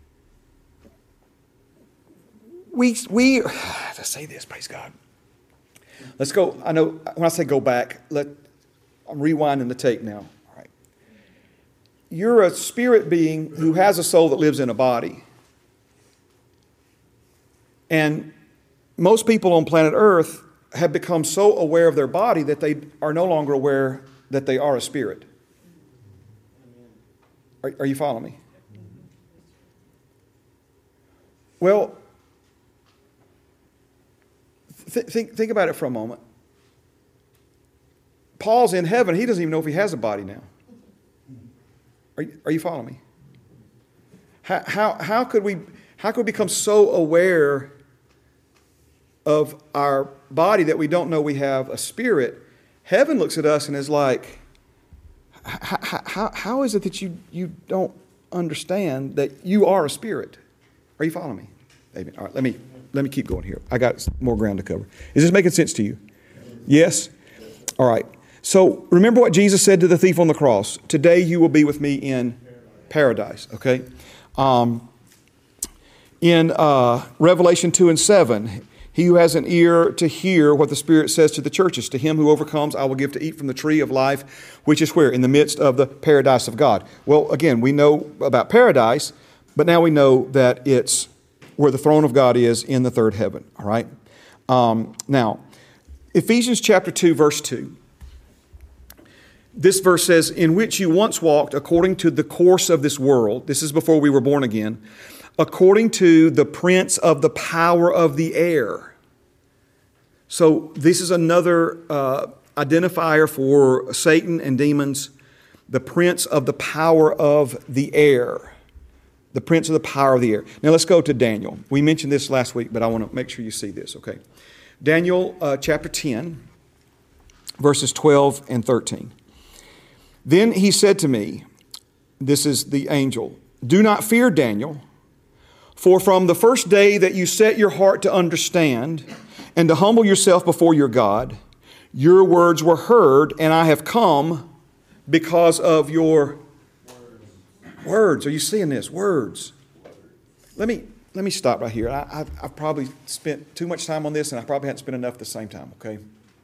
let's say this, praise God. Let's go. I know when I say go back, I'm rewinding the tape now. All right. You're a spirit being who has a soul that lives in a body. And most people on planet Earth have become so aware of their body that they are no longer aware that they are a spirit. Are you following me? Well, think about it for a moment. Paul's in heaven. He doesn't even know if he has a body now. Are you following me? How could we become so aware of our body that we don't know we have a spirit? Heaven looks at us and is like, how is it that you don't understand that you are a spirit? Are you following me? Amen. All right, let me keep going here. I got more ground to cover. Is this making sense to you? Yes? All right. So remember what Jesus said to the thief on the cross. Today you will be with me in paradise. Okay? In Revelation 2:7, he who has an ear to hear what the Spirit says to the churches, to him who overcomes, I will give to eat from the tree of life, which is where? In the midst of the paradise of God. Well, again, we know about paradise, but now we know that it's where the throne of God is in the third heaven. All right? Now, Ephesians chapter 2, verse 2. This verse says, in which you once walked according to the course of this world. This is before we were born again. According to the prince of the power of the air. So this is another identifier for Satan and demons. The prince of the power of the air. The prince of the power of the air. Now let's go to Daniel. We mentioned this last week, but I want to make sure you see this, okay? Daniel chapter 10, verses 12 and 13. Then he said to me, this is the angel, do not fear, Daniel, for from the first day that you set your heart to understand and to humble yourself before your God, your words were heard, and I have come because of your words. Are you seeing this? Words. Let me stop right here. I've probably spent too much time on this, and I probably hadn't spent enough at the same time, okay?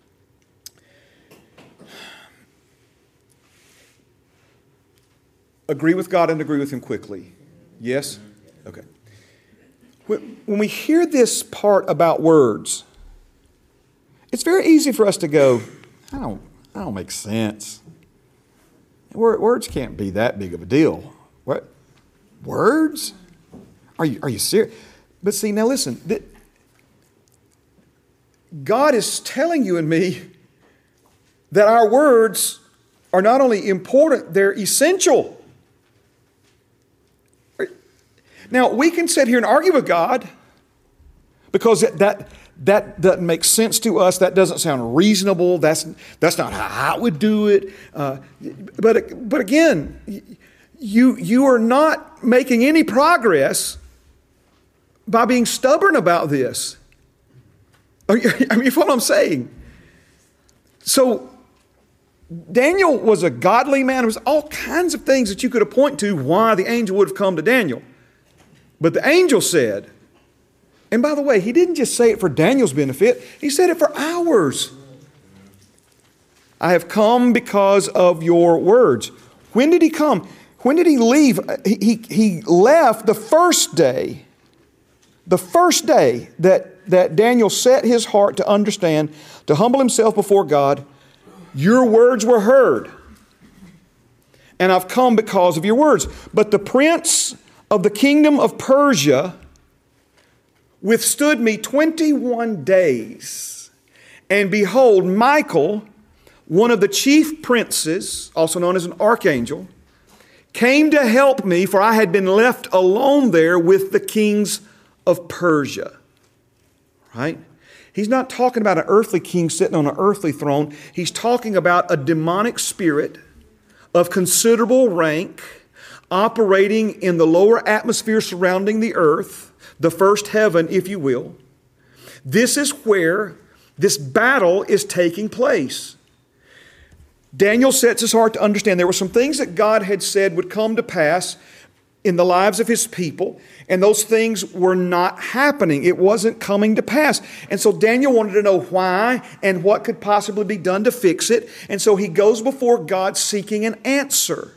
Agree with God and agree with Him quickly. Yes? Okay. When we hear this part about words, it's very easy for us to go, I don't make sense. Words can't be that big of a deal. What? Words? Are you serious? But see, now listen. God is telling you and me that our words are not only important, they're essential. Now, we can sit here and argue with God because that doesn't make sense to us. That doesn't sound reasonable. That's not how I would do it. But again, you are not making any progress by being stubborn about this. I mean, you follow what I'm saying? So, Daniel was a godly man. There was all kinds of things that you could have pointed to why the angel would have come to Daniel. But the angel said, and by the way, he didn't just say it for Daniel's benefit, he said it for ours. I have come because of your words. When did he come? When did he leave? He left the first day that that Daniel set his heart to understand, to humble himself before God. Your words were heard, and I've come because of your words. But the prince of the kingdom of Persia withstood me 21 days. And behold, Michael, one of the chief princes, also known as an archangel, came to help me, for I had been left alone there with the kings of Persia. Right? He's not talking about an earthly king sitting on an earthly throne. He's talking about a demonic spirit of considerable rank operating in the lower atmosphere surrounding the earth, the first heaven, if you will. This is where this battle is taking place. Daniel sets his heart to understand there were some things that God had said would come to pass in the lives of his people, and those things were not happening. It wasn't coming to pass. And so Daniel wanted to know why and what could possibly be done to fix it. And so he goes before God seeking an answer.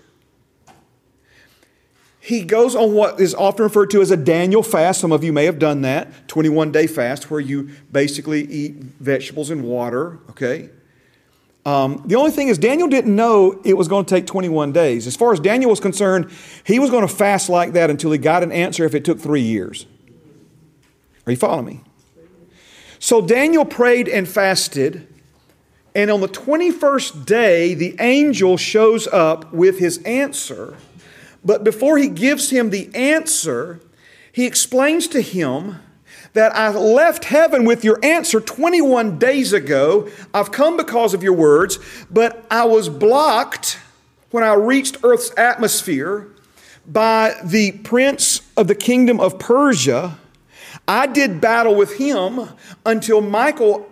He goes on what is often referred to as a Daniel fast. Some of you may have done that, 21-day fast, where you basically eat vegetables and water, okay? The only thing is Daniel didn't know it was going to take 21 days. As far as Daniel was concerned, he was going to fast like that until he got an answer if it took 3 years. Are you following me? So Daniel prayed and fasted, and on the 21st day, the angel shows up with his answer. But before he gives him the answer, he explains to him that I left heaven with your answer 21 days ago. I've come because of your words, but I was blocked when I reached Earth's atmosphere by the prince of the kingdom of Persia. I did battle with him until Michael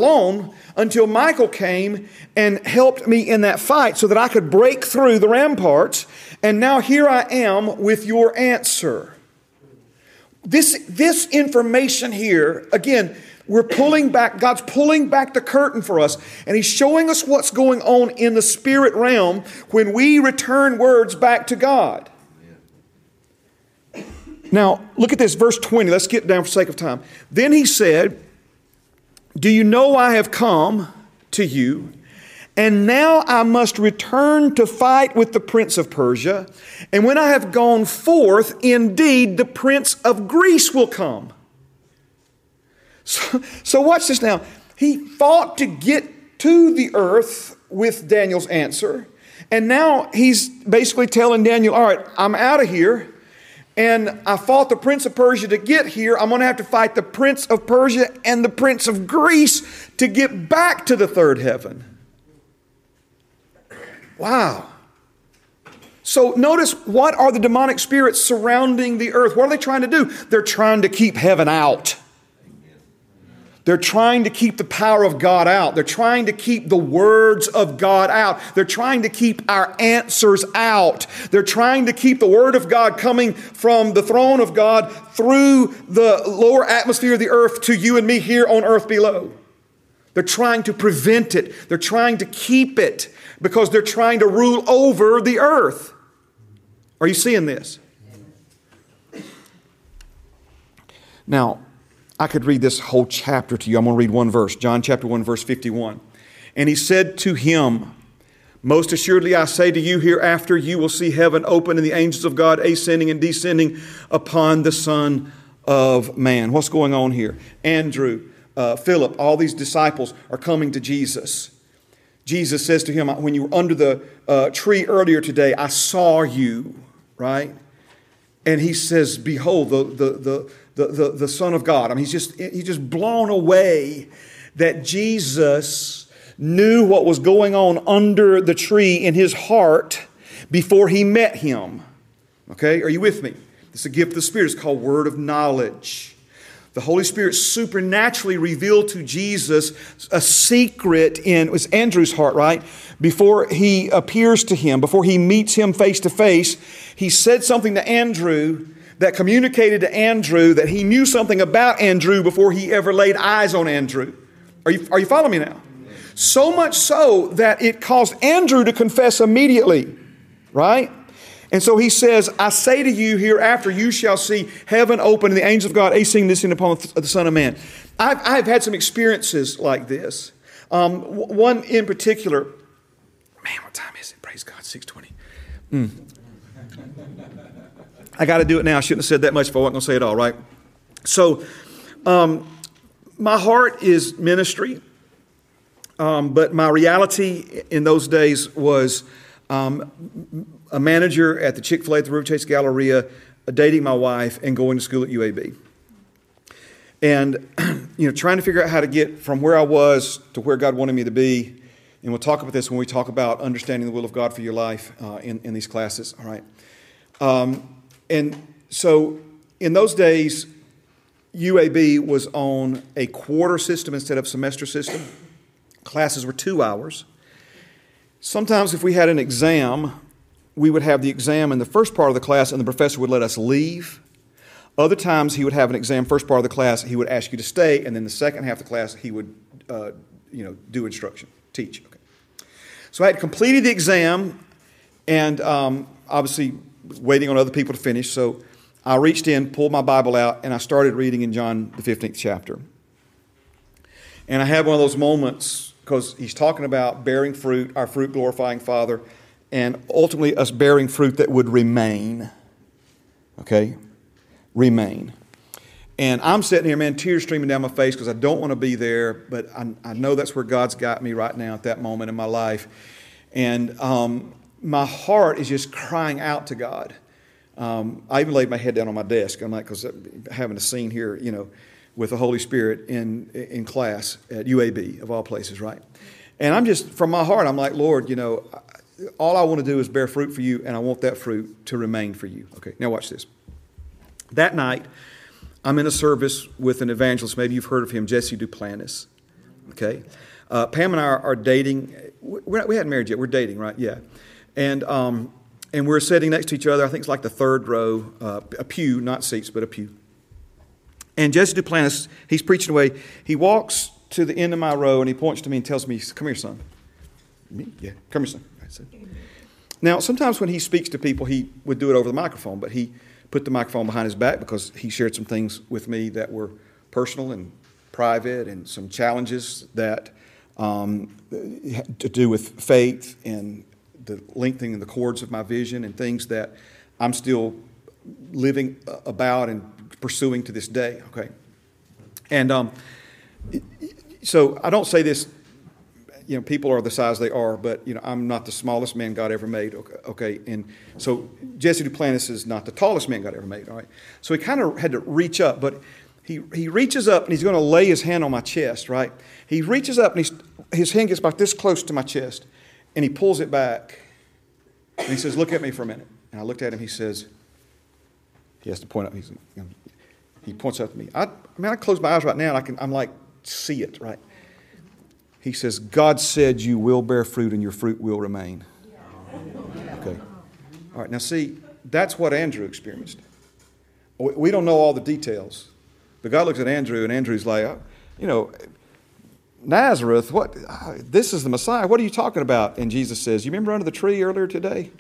came and helped me in that fight so that I could break through the ramparts. And now here I am with your answer. This information here, again, we're pulling back, God's pulling back the curtain for us, and He's showing us what's going on in the spirit realm when we return words back to God. Now, look at this, verse 20. Let's get down for sake of time. Then he said, do you know I have come to you, and now I must return to fight with the prince of Persia. And when I have gone forth, indeed, the prince of Greece will come. So watch this now. He fought to get to the earth with Daniel's answer. And now he's basically telling Daniel, all right, I'm out of here. And I fought the prince of Persia to get here. I'm going to have to fight the prince of Persia and the prince of Greece to get back to the third heaven. Wow. So notice, what are the demonic spirits surrounding the earth? What are they trying to do? They're trying to keep heaven out. They're trying to keep the power of God out. They're trying to keep the words of God out. They're trying to keep our answers out. They're trying to keep the word of God coming from the throne of God through the lower atmosphere of the earth to you and me here on earth below. They're trying to prevent it. They're trying to keep it because they're trying to rule over the earth. Are you seeing this? Now, I could read this whole chapter to you. I'm going to read one verse. John chapter 1, verse 51. And he said to him, most assuredly I say to you, hereafter you will see heaven open and the angels of God ascending and descending upon the Son of Man. What's going on here? Andrew, Philip, all these disciples are coming to Jesus. Jesus says to him, when you were under the tree earlier today, I saw you, right? And he says, behold, the Son of God. I mean, he's just blown away that Jesus knew what was going on under the tree in his heart before he met him. Okay, are you with me? It's a gift of the Spirit. It's called word of knowledge. The Holy Spirit supernaturally revealed to Jesus a secret it was Andrew's heart, right? Before he appears to him, before he meets him face to face, he said something to Andrew that communicated to Andrew that he knew something about Andrew before he ever laid eyes on Andrew. Are you following me now? So much so that it caused Andrew to confess immediately, right? And so he says, I say to you, hereafter you shall see heaven open and the angels of God ascending upon the Son of Man. I've had some experiences like this. One in particular, man, what time is it? Praise God, 6:20. I got to do it now. I shouldn't have said that much if I wasn't going to say it all, right? So, my heart is ministry, but my reality in those days was a manager at the Chick-fil-A at the River Chase Galleria, dating my wife, and going to school at UAB. And, trying to figure out how to get from where I was to where God wanted me to be. And we'll talk about this when we talk about understanding the will of God for your life in these classes, all right? And so in those days, UAB was on a quarter system instead of semester system. Classes were 2 hours. Sometimes if we had an exam, we would have the exam in the first part of the class and the professor would let us leave. Other times he would have an exam first part of the class, he would ask you to stay, and then the second half of the class he would do instruction, teach. Okay. So I had completed the exam and obviously waiting on other people to finish. So I reached in, pulled my Bible out, and I started reading in John the 15th chapter. And I had one of those moments because he's talking about bearing fruit, our fruit glorifying Father, and ultimately us bearing fruit that would remain. Okay? Remain. And I'm sitting here, man, tears streaming down my face because I don't want to be there, but I know that's where God's got me right now at that moment in my life. And my heart is just crying out to God. I even laid my head down on my desk. I'm like, because having a scene here, with the Holy Spirit in class at UAB, of all places, right? And I'm just, from my heart, I'm like, Lord, all I want to do is bear fruit for you, and I want that fruit to remain for you. Okay, now watch this. That night, I'm in a service with an evangelist. Maybe you've heard of him, Jesse Duplantis. Okay, Pam and I are dating. We hadn't married yet. We're dating, right? Yeah, and we're sitting next to each other. I think it's like the third row, a pew, not seats, but a pew. And Jesse Duplantis, he's preaching away. He walks to the end of my row and he points to me and tells me, "Come here, son." Me? Yeah, come here, son. I said. Now, sometimes when he speaks to people, he would do it over the microphone, but he put the microphone behind his back because he shared some things with me that were personal and private and some challenges that had to do with faith and the lengthening of the cords of my vision and things that I'm still living about and pursuing to this day, okay? And so I don't say this, people are the size they are, but, I'm not the smallest man God ever made, okay? And so Jesse Duplantis is not the tallest man God ever made, all right? So he kind of had to reach up, but he reaches up and he's going to lay his hand on my chest, right? He reaches up and his hand gets about this close to my chest and he pulls it back and he says, "Look at me for a minute." And I looked at him, he says, he has to point up, he points up to me. I close my eyes right now and I'm like, see it, right? He says, "God said you will bear fruit and your fruit will remain." Okay. All right. Now see, that's what Andrew experienced. We don't know all the details. But God looks at Andrew and Andrew's like, "Nazareth, what? This is the Messiah. What are you talking about?" And Jesus says, "You remember under the tree earlier today?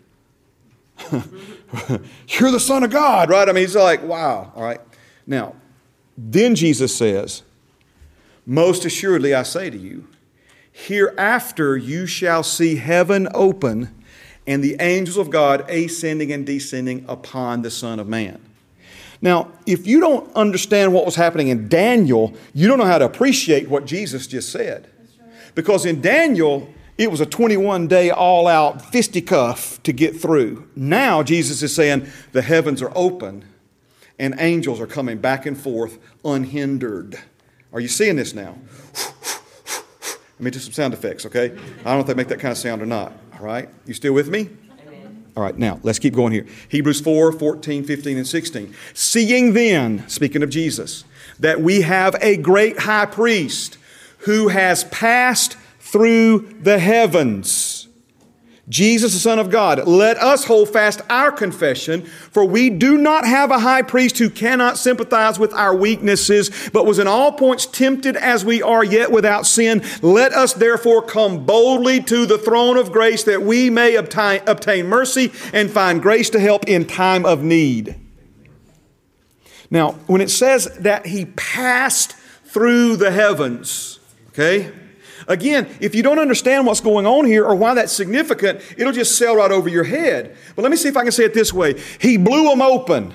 You're the Son of God," right? I mean, he's like, wow. All right. Now, then Jesus says, "Most assuredly I say to you, hereafter you shall see heaven open and the angels of God ascending and descending upon the Son of Man." Now, if you don't understand what was happening in Daniel, you don't know how to appreciate what Jesus just said. Because in Daniel, it was a 21-day all-out fisticuff to get through. Now, Jesus is saying the heavens are open and angels are coming back and forth unhindered. Are you seeing this now? Let me do some sound effects, okay? I don't know if they make that kind of sound or not, all right? You still with me? Amen. All right, now, let's keep going here. Hebrews 4, 14, 15, and 16. "Seeing then," speaking of Jesus, "that we have a great high priest who has passed through the heavens, Jesus, the Son of God, let us hold fast our confession, for we do not have a high priest who cannot sympathize with our weaknesses, but was in all points tempted as we are, yet without sin. Let us therefore come boldly to the throne of grace that we may obtain mercy and find grace to help in time of need." Now, when it says that he passed through the heavens. Okay? Again, if you don't understand what's going on here or why that's significant, it'll just sail right over your head. But let me see if I can say it this way. He blew them open.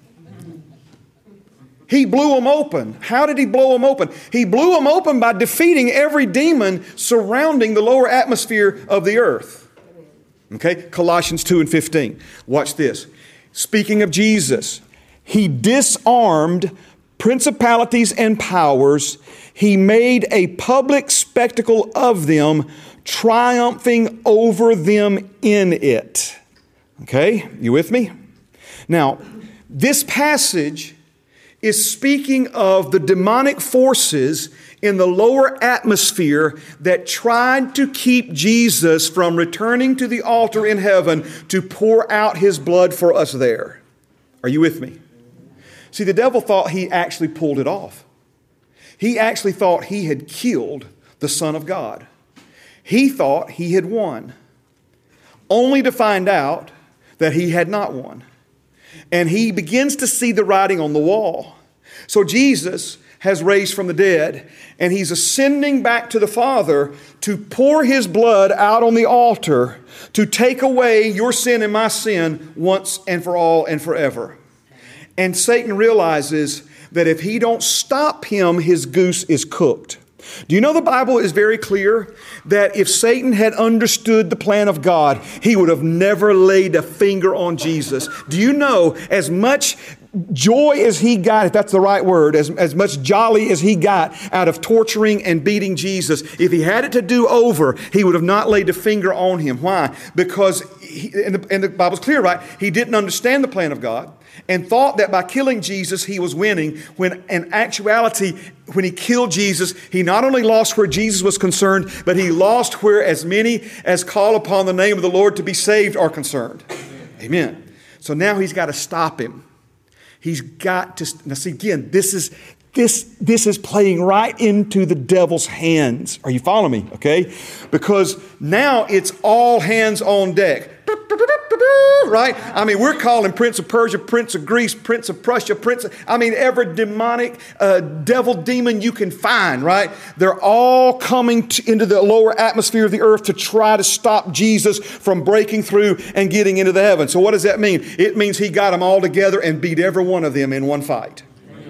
He blew them open. How did he blow them open? He blew them open by defeating every demon surrounding the lower atmosphere of the earth. Okay? Colossians 2:15. Watch this. Speaking of Jesus, he disarmed principalities and powers. He made a public spectacle of them, triumphing over them in it. Okay? You with me? Now, this passage is speaking of the demonic forces in the lower atmosphere that tried to keep Jesus from returning to the altar in heaven to pour out his blood for us there. Are you with me? See, the devil thought he actually pulled it off. He actually thought he had killed the Son of God. He thought he had won, only to find out that he had not won. And he begins to see the writing on the wall. So Jesus has raised from the dead, and he's ascending back to the Father to pour his blood out on the altar to take away your sin and my sin once and for all and forever. And Satan realizes that if he don't stop him, his goose is cooked. Do you know the Bible is very clear that if Satan had understood the plan of God, he would have never laid a finger on Jesus? Do you know as much joy as he got, if that's the right word, as much jolly as he got out of torturing and beating Jesus, if he had it to do over, he would have not laid a finger on him. Why? Because, and the Bible's clear, right? He didn't understand the plan of God and thought that by killing Jesus, he was winning, when in actuality, when he killed Jesus, he not only lost where Jesus was concerned, but he lost where as many as call upon the name of the Lord to be saved are concerned. Amen. So now he's got to stop him. He's got to, now see again, this is playing right into the devil's hands. Are you following me? Okay? Because now it's all hands on deck. Right? I mean, we're calling Prince of Persia, Prince of Greece, Prince of Prussia, every demonic devil demon you can find, right? They're all coming into the lower atmosphere of the earth to try to stop Jesus from breaking through and getting into the heavens. So what does that mean? It means he got them all together and beat every one of them in one fight.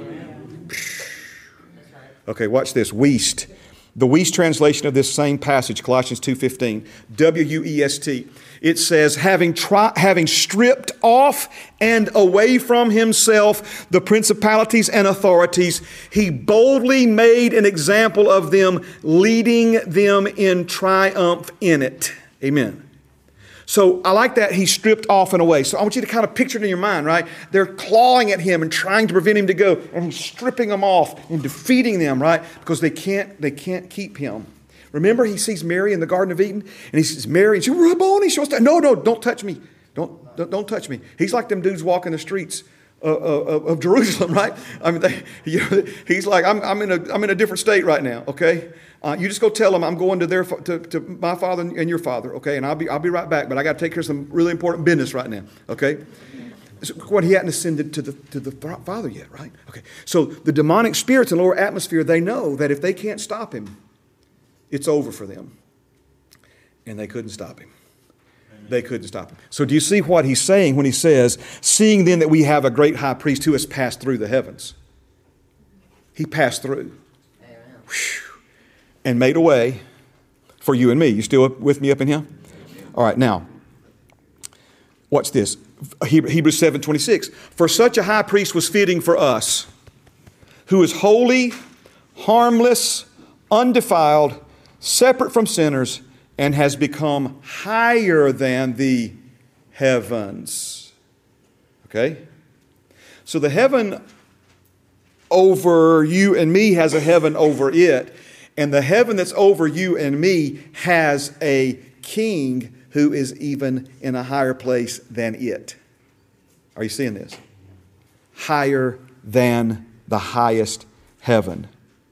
Okay, watch this. Wuest. The Wuest translation of this same passage, Colossians 2:15, W-U-E-S-T. It says, having stripped off and away from himself the principalities and authorities, he boldly made an example of them, leading them in triumph in it. Amen. So I like that he stripped off and away. So I want you to kind of picture it in your mind, right? They're clawing at him and trying to prevent him to go, and he's stripping them off and defeating them, right? Because they can't keep him. Remember, he sees Mary in the Garden of Eden, and he says, Mary, and she, Rabboni, she wants to, no, don't touch me. Don't touch me. He's like them dudes walking the streets of Jerusalem, right? I mean, he's like, I'm in a different state right now, okay? You just go tell them I'm going to my father and your father, okay? And I'll be right back, but I got to take care of some really important business right now, okay? So, what, he hadn't ascended to the Father yet, right? Okay. So the demonic spirits in the lower atmosphere, they know that if they can't stop him, it's over for them. And they couldn't stop him. They couldn't stop him. So do you see what he's saying when he says, seeing then that we have a great high priest who has passed through the heavens? He passed through. And made a way for you and me. You still with me up in here? All right, now, watch this. Hebrews 7:26. For such a high priest was fitting for us, who is holy, harmless, undefiled, separate from sinners, and has become higher than the heavens. Okay? So the heaven over you and me has a heaven over it, and the heaven that's over you and me has a king who is even in a higher place than it. Are you seeing this? Higher than the highest heaven.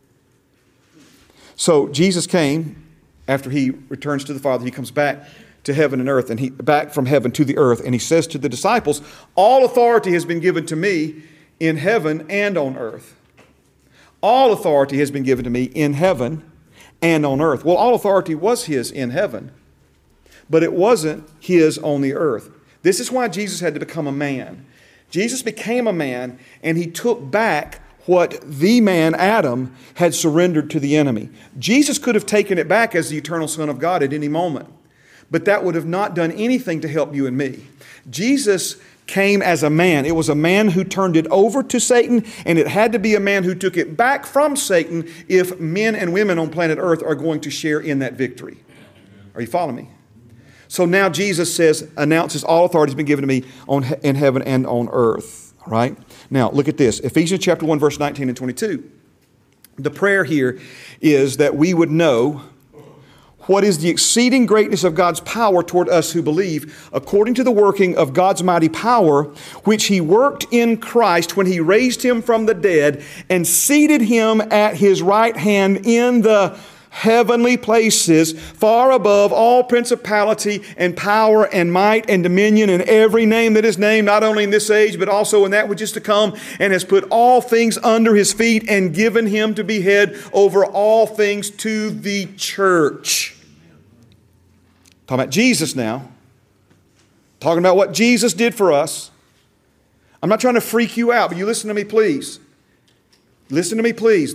So Jesus came after he returns to the Father. He comes back to heaven and earth, and he back from heaven to the earth, and he says to the disciples, all authority has been given to me in heaven and on earth. All authority has been given to me in heaven and on earth. Well, all authority was His in heaven, but it wasn't His on the earth. This is why Jesus had to become a man. Jesus became a man, and He took back what the man, Adam, had surrendered to the enemy. Jesus could have taken it back as the eternal Son of God at any moment, but that would have not done anything to help you and me. Jesus came as a man. It was a man who turned it over to Satan, and it had to be a man who took it back from Satan if men and women on planet Earth are going to share in that victory. Are you following me? So now Jesus announces all authority has been given to me in heaven and on earth. All right? Now, look at this. Ephesians chapter 1, verse 19 and 22. The prayer here is that we would know what is the exceeding greatness of God's power toward us who believe, according to the working of God's mighty power, which He worked in Christ when He raised Him from the dead and seated Him at His right hand in the heavenly places, far above all principality and power and might and dominion and every name that is named, not only in this age, but also in that which is to come, and has put all things under His feet and given Him to be head over all things to the church. Talking about Jesus now. Talking about what Jesus did for us. I'm not trying to freak you out, but you listen to me, please. Listen to me, please.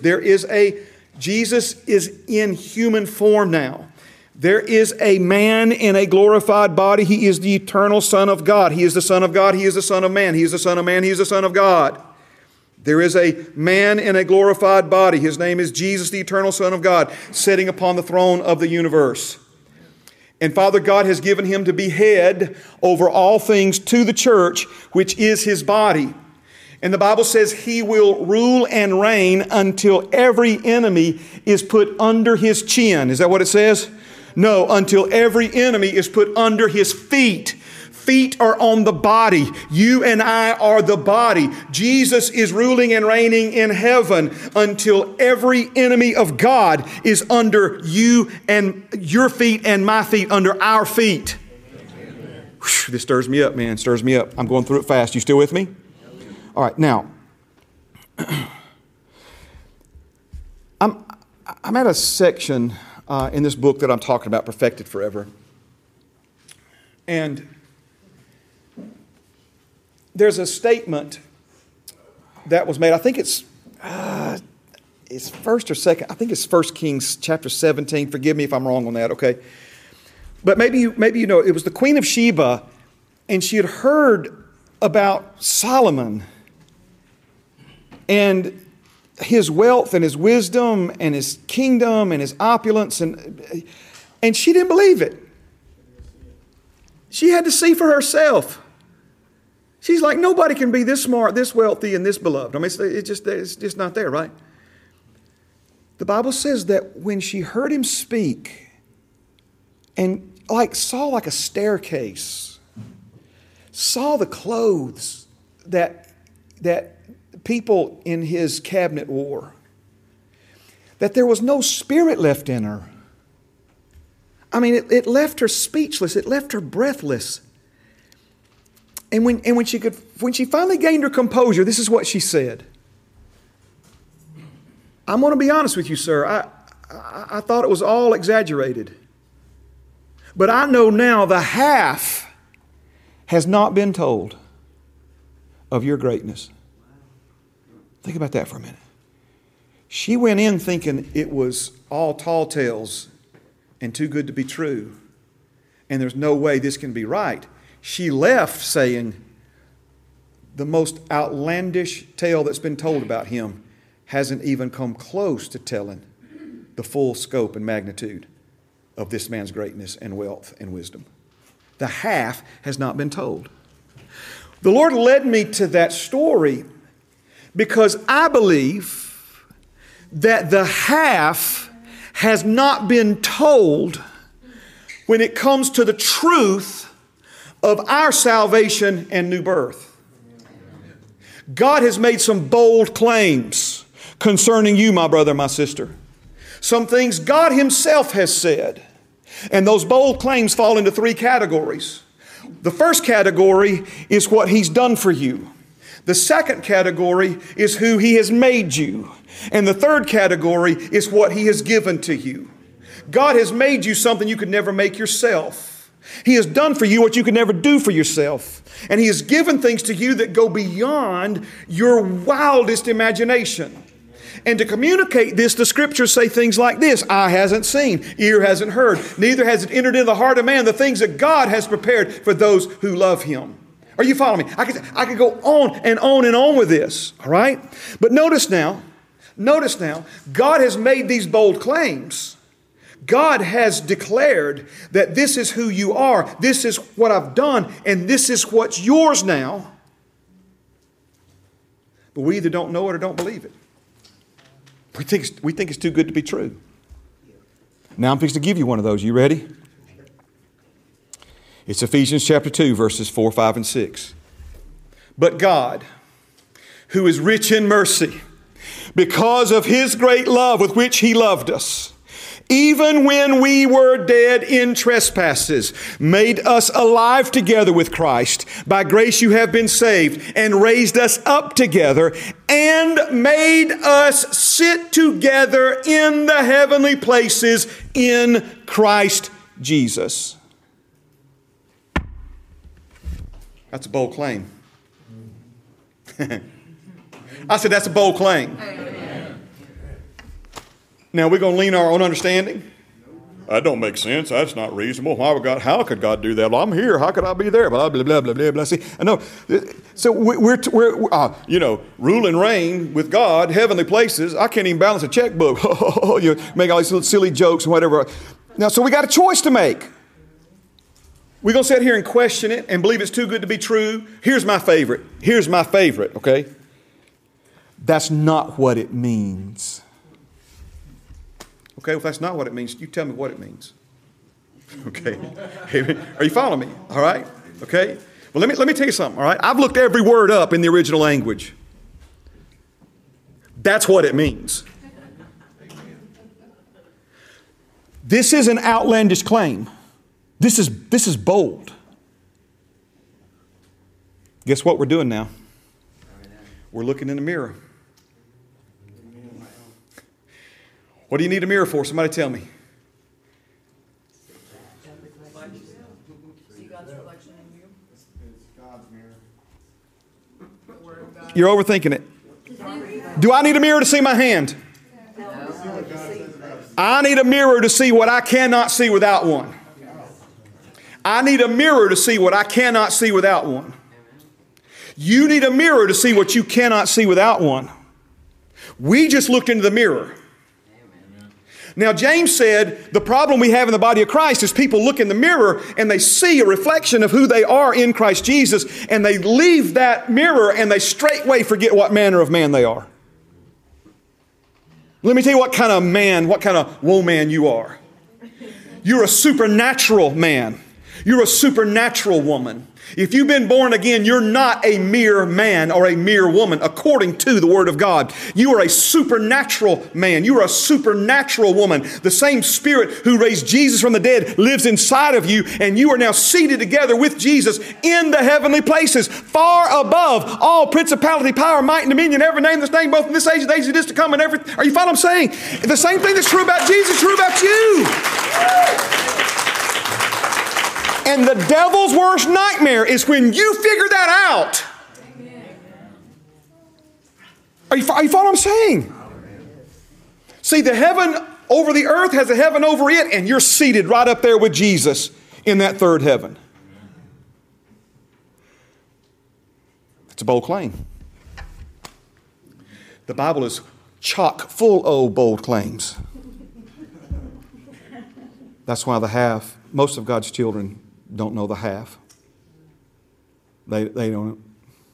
Jesus is in human form now. There is a man in a glorified body. He is the eternal Son of God. He is the Son of God. He is the Son of man. He is the Son of man. He is the Son of God. There is a man in a glorified body. His name is Jesus, the eternal Son of God, sitting upon the throne of the universe. And Father God has given Him to be head over all things to the church, which is His body. And the Bible says He will rule and reign until every enemy is put under His chin. Is that what it says? No, until every enemy is put under His feet. Feet are on the body. You and I are the body. Jesus is ruling and reigning in heaven until every enemy of God is under you and your feet and my feet, under our feet. Whew, this stirs me up, man. Stirs me up. I'm going through it fast. You still with me? All right, now, I'm at a section in this book that I'm talking about, Perfected Forever. And there's a statement that was made. I think it's first or second. I think it's 1 Kings chapter 17. Forgive me if I'm wrong on that, okay? But maybe you know, it was the Queen of Sheba, and she had heard about Solomon and his wealth and his wisdom and his kingdom and his opulence, and she didn't believe it. She had to see for herself. She's like, nobody can be this smart, this wealthy, and this beloved. I mean, it's just not there, right? The Bible says that when she heard him speak and saw like a staircase, saw the clothes that people in his cabinet wore, that there was no spirit left in her. I mean, it left her speechless. It left her breathless. And when she finally gained her composure, this is what she said. I'm going to be honest with you, sir. I thought it was all exaggerated. But I know now the half has not been told of your greatness. Think about that for a minute. She went in thinking it was all tall tales and too good to be true, and there's no way this can be right. She left saying the most outlandish tale that's been told about him hasn't even come close to telling the full scope and magnitude of this man's greatness and wealth and wisdom. The half has not been told. The Lord led me to that story because I believe that the half has not been told when it comes to the truth of our salvation and new birth. God has made some bold claims concerning you, my brother, my sister. Some things God Himself has said. And those bold claims fall into three categories. The first category is what He's done for you. The second category is who He has made you. And the third category is what He has given to you. God has made you something you could never make yourself. He has done for you what you could never do for yourself. And He has given things to you that go beyond your wildest imagination. And to communicate this, the Scriptures say things like this: eye hasn't seen, ear hasn't heard, neither has it entered into the heart of man the things that God has prepared for those who love Him. Are you following me? I could go on and on and on with this, all right? But notice now, God has made these bold claims. God has declared that this is who you are, this is what I've done, and this is what's yours now. But we either don't know it or don't believe it. We think it's too good to be true. Now I'm fixing to give you one of those. You ready? It's Ephesians chapter 2, verses 4, 5, and 6. But God, who is rich in mercy, because of His great love with which He loved us, even when we were dead in trespasses, made us alive together with Christ. By grace you have been saved, and raised us up together, and made us sit together in the heavenly places in Christ Jesus. That's a bold claim. I said that's a bold claim. Now, we're going to lean on our own understanding? That don't make sense. That's not reasonable. How could God do that? Well, I'm here. How could I be there? Blah, blah, blah, blah, blah, blah. See, I know. So we're rule and reign with God, heavenly places. I can't even balance a checkbook. You make all these little silly jokes and whatever. Now, so we got a choice to make. We're going to sit here and question it and believe it's too good to be true. Here's my favorite, okay? That's not what it means. Okay, well, if that's not what it means, you tell me what it means. Okay? Are you following me? All right? Okay? Well, let me tell you something, all right? I've looked every word up in the original language. That's what it means. This is an outlandish claim. This is bold. Guess what we're doing now? We're looking in the mirror. What do you need a mirror for? Somebody tell me. See God's reflection in you. It's God's mirror. The Word of God. You're overthinking it. Do I need a mirror to see my hand? I need a mirror to see what I cannot see without one. I need a mirror to see what I cannot see without one. You need a mirror to see what you cannot see without one. We just looked into the mirror. Now, James said the problem we have in the body of Christ is people look in the mirror and they see a reflection of who they are in Christ Jesus, and they leave that mirror and they straightway forget what manner of man they are. Let me tell you what kind of man, what kind of woman you are. You're a supernatural man. You're a supernatural woman. If you've been born again, you're not a mere man or a mere woman, according to the Word of God. You are a supernatural man. You are a supernatural woman. The same Spirit who raised Jesus from the dead lives inside of you, and you are now seated together with Jesus in the heavenly places, far above all principality, power, might, and dominion, every name that's named, both in this age and the age that is to come, and everything. Are you following what I'm saying? The same thing that's true about Jesus is true about you. And the devil's worst nightmare is when you figure that out. Are you following what I'm saying? See, the heaven over the earth has a heaven over it, and you're seated right up there with Jesus in that third heaven. It's a bold claim. The Bible is chock full of bold claims. That's why most of God's children don't know the half. They don't.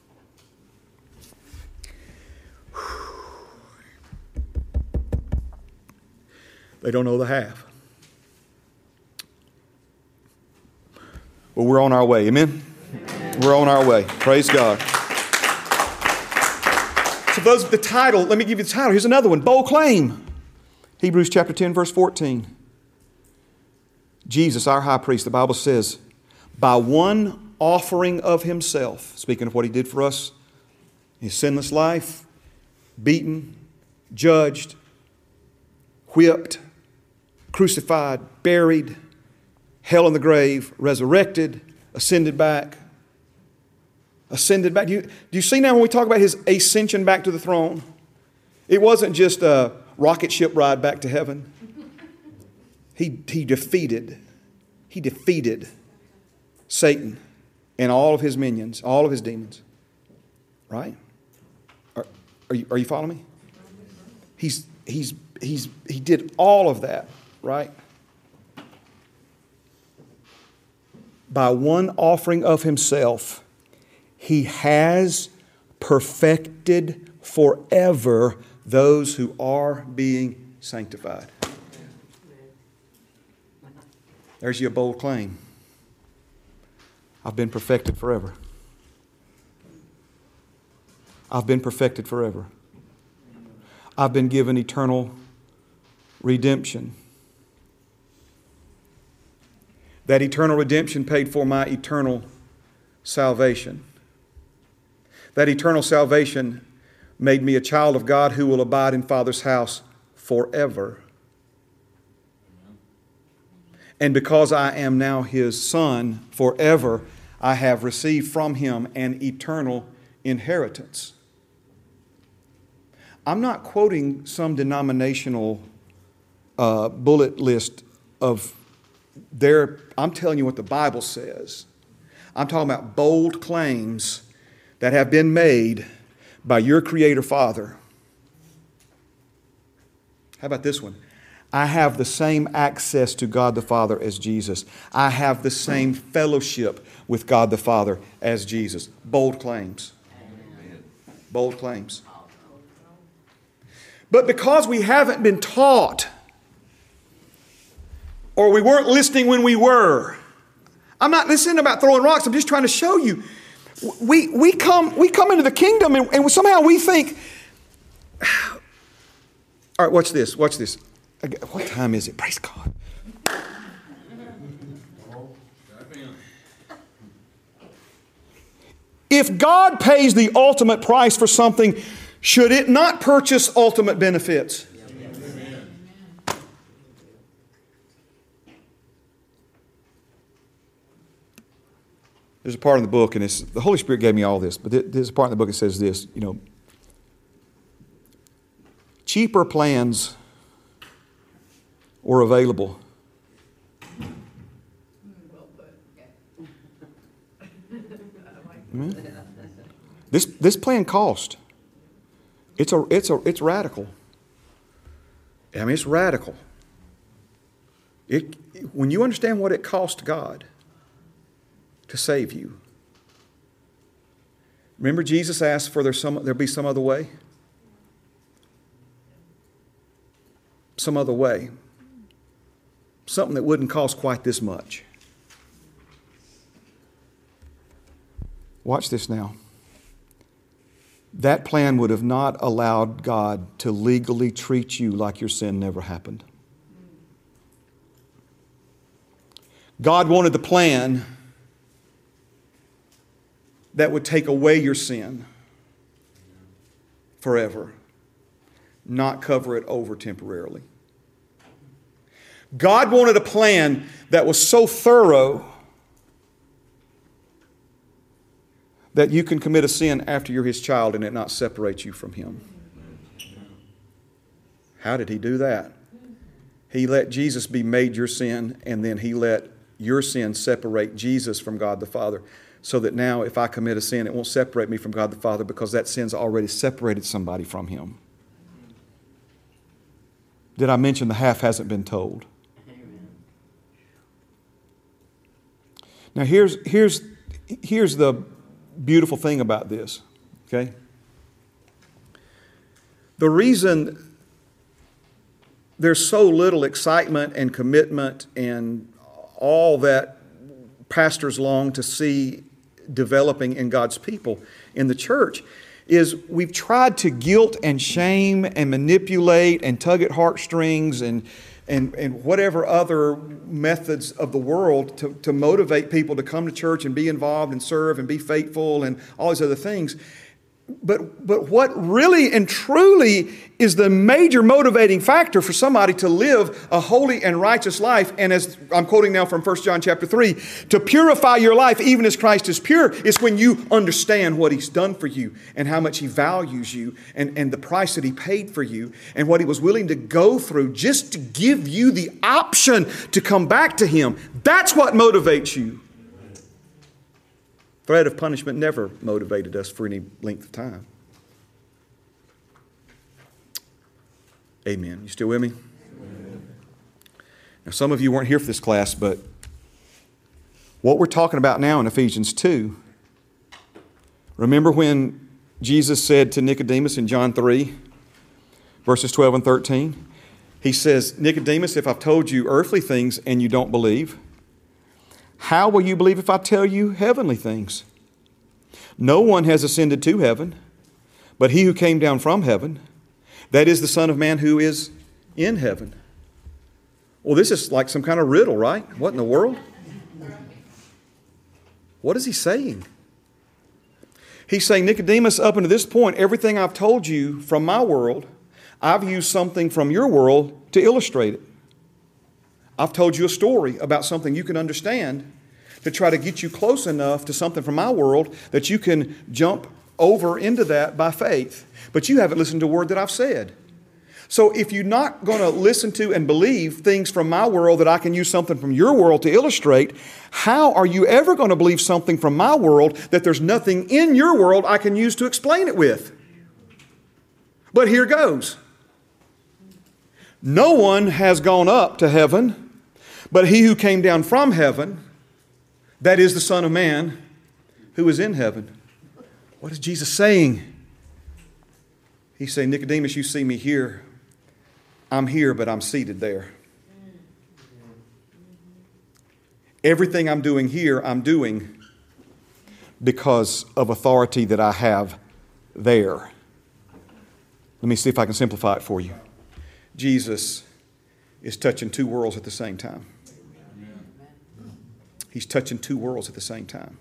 They don't know the half. Well, we're on our way. Amen? We're on our way. Praise God. So the title, let me give you the title. Here's another one. Bold claim. Hebrews chapter 10, verse 14. Jesus, our high priest, the Bible says, by one offering of himself, speaking of what he did for us His sinless life, beaten, judged, whipped, crucified, buried, hell in the grave, resurrected, ascended back. Ascended back. Do you see now when we talk about his ascension back to the throne? It wasn't just a rocket ship ride back to heaven. He defeated Satan and all of his minions, all of his demons. Right? Are you following me? He did all of that, right? By one offering of himself, he has perfected forever those who are being sanctified. There's your bold claim. I've been perfected forever. I've been perfected forever. I've been given eternal redemption. That eternal redemption paid for my eternal salvation. That eternal salvation made me a child of God who will abide in Father's house forever. And because I am now His son forever, I have received from Him an eternal inheritance. I'm not quoting some denominational bullet list of I'm telling you what the Bible says. I'm talking about bold claims that have been made by your Creator Father. How about this one? I have the same access to God the Father as Jesus. I have the same fellowship with God the Father as Jesus. Bold claims. Bold claims. But because we haven't been taught, or we weren't listening when we were, I'm not listening about throwing rocks. I'm just trying to show you. We come into the kingdom and somehow we think, all right, watch this. Watch this. What time is it? Praise God. If God pays the ultimate price for something, should it not purchase ultimate benefits? There's a part in the book, and the Holy Spirit gave me all this, but there's a part in the book that says this, cheaper plans were available. Amen. This plan cost. It's radical. I mean, it's radical. When you understand what it cost God to save you. Remember, Jesus asked for there be some other way? Some other way. Something that wouldn't cost quite this much. Watch this now. That plan would have not allowed God to legally treat you like your sin never happened. God wanted the plan that would take away your sin forever, not cover it over temporarily. God wanted a plan that was so thorough that you can commit a sin after you're His child and it not separate you from Him. How did He do that? He let Jesus be made your sin, and then He let your sin separate Jesus from God the Father, so that now if I commit a sin, it won't separate me from God the Father, because that sin's already separated somebody from Him. Did I mention the half hasn't been told? Now here's the beautiful thing about this, okay? The reason there's so little excitement and commitment and all that pastors long to see developing in God's people in the church is we've tried to guilt and shame and manipulate and tug at heartstrings and whatever other methods of the world to motivate people to come to church and be involved and serve and be faithful and all these other things. But what really and truly is the major motivating factor for somebody to live a holy and righteous life, and as I'm quoting now from 1 John chapter 3, to purify your life even as Christ is pure, is when you understand what He's done for you and how much He values you and the price that He paid for you and what He was willing to go through just to give you the option to come back to Him. That's what motivates you. Threat of punishment never motivated us for any length of time. Amen. You still with me? Amen. Now, some of you weren't here for this class, but what we're talking about now in Ephesians 2, remember when Jesus said to Nicodemus in John 3, verses 12 and 13? He says, Nicodemus, if I've told you earthly things and you don't believe, how will you believe if I tell you heavenly things? No one has ascended to heaven, but He who came down from heaven, that is the Son of Man who is in heaven. Well, this is like some kind of riddle, right? What in the world? What is He saying? He's saying, Nicodemus, up until this point, everything I've told you from my world, I've used something from your world to illustrate it. I've told you a story about something you can understand to try to get you close enough to something from my world that you can jump over into that by faith. But you haven't listened to a word that I've said. So if you're not going to listen to and believe things from my world that I can use something from your world to illustrate, how are you ever going to believe something from my world that there's nothing in your world I can use to explain it with? But here goes. No one has gone up to heaven, but He who came down from heaven, that is the Son of Man, who is in heaven. What is Jesus saying? He's saying, Nicodemus, you see me here. I'm here, but I'm seated there. Everything I'm doing here, I'm doing because of authority that I have there. Let me see if I can simplify it for you. Jesus is touching two worlds at the same time. He's touching two worlds at the same time.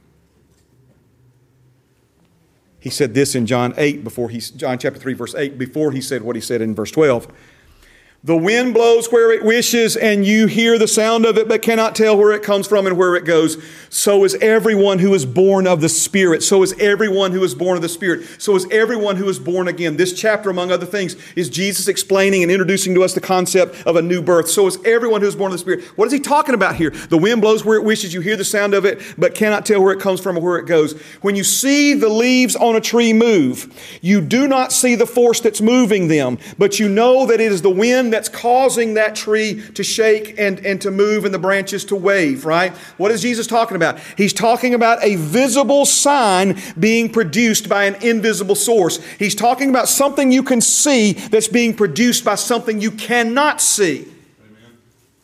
He said this in John chapter 3, verse 8, before he said what he said in verse 12. The wind blows where it wishes, and you hear the sound of it, but cannot tell where it comes from and where it goes. So is everyone who is born of the Spirit. So is everyone who is born of the Spirit. So is everyone who is born again. This chapter, among other things, is Jesus explaining and introducing to us the concept of a new birth. So is everyone who is born of the Spirit. What is he talking about here? The wind blows where it wishes. You hear the sound of it, but cannot tell where it comes from or where it goes. When you see the leaves on a tree move, you do not see the force that's moving them, but you know that it is the wind that's causing that tree to shake and to move and the branches to wave, right? What is Jesus talking about? He's talking about a visible sign being produced by an invisible source. He's talking about something you can see that's being produced by something you cannot see. Amen.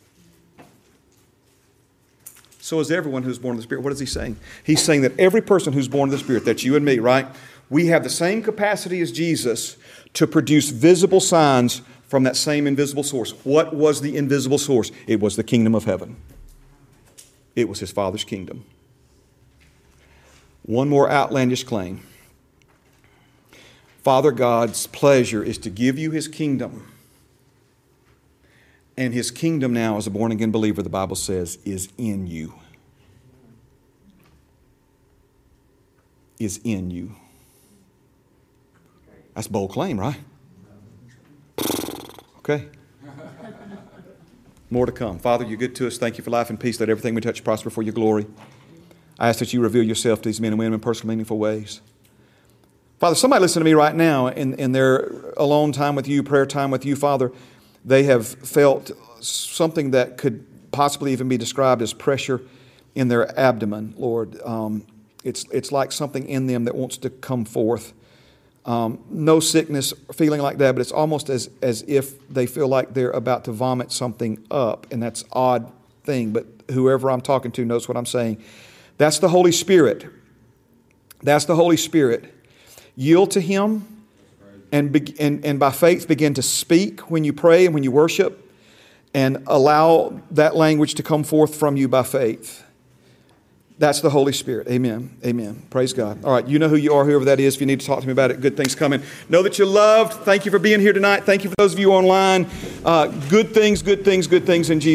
So is everyone who's born of the Spirit. What is he saying? He's saying that every person who's born of the Spirit, that's you and me, right? We have the same capacity as Jesus to produce visible signs from that same invisible source. What was the invisible source? It was the kingdom of heaven. It was His Father's kingdom. One more outlandish claim. Father God's pleasure is to give you His kingdom. And His kingdom now, as a born-again believer, the Bible says, is in you. Is in you. That's a bold claim, right? Okay. More to come. Father, you're good to us. Thank you for life and peace. Let everything we touch prosper for your glory. I ask that you reveal yourself to these men and women in personal, meaningful ways. Father, somebody listen to me right now in their alone time with you, prayer time with you, Father. They have felt something that could possibly even be described as pressure in their abdomen, Lord. It's like something in them that wants to come forth. No sickness, feeling like that, but it's almost as if they feel like they're about to vomit something up, and that's an odd thing, but whoever I'm talking to knows what I'm saying. That's the Holy Spirit. That's the Holy Spirit. Yield to Him and by faith begin to speak when you pray and when you worship, and allow that language to come forth from you by faith. That's the Holy Spirit. Amen. Amen. Praise God. All right. You know who you are, whoever that is. If you need to talk to me about it, good things coming. Know that you're loved. Thank you for being here tonight. Thank you for those of you online. Good things in Jesus.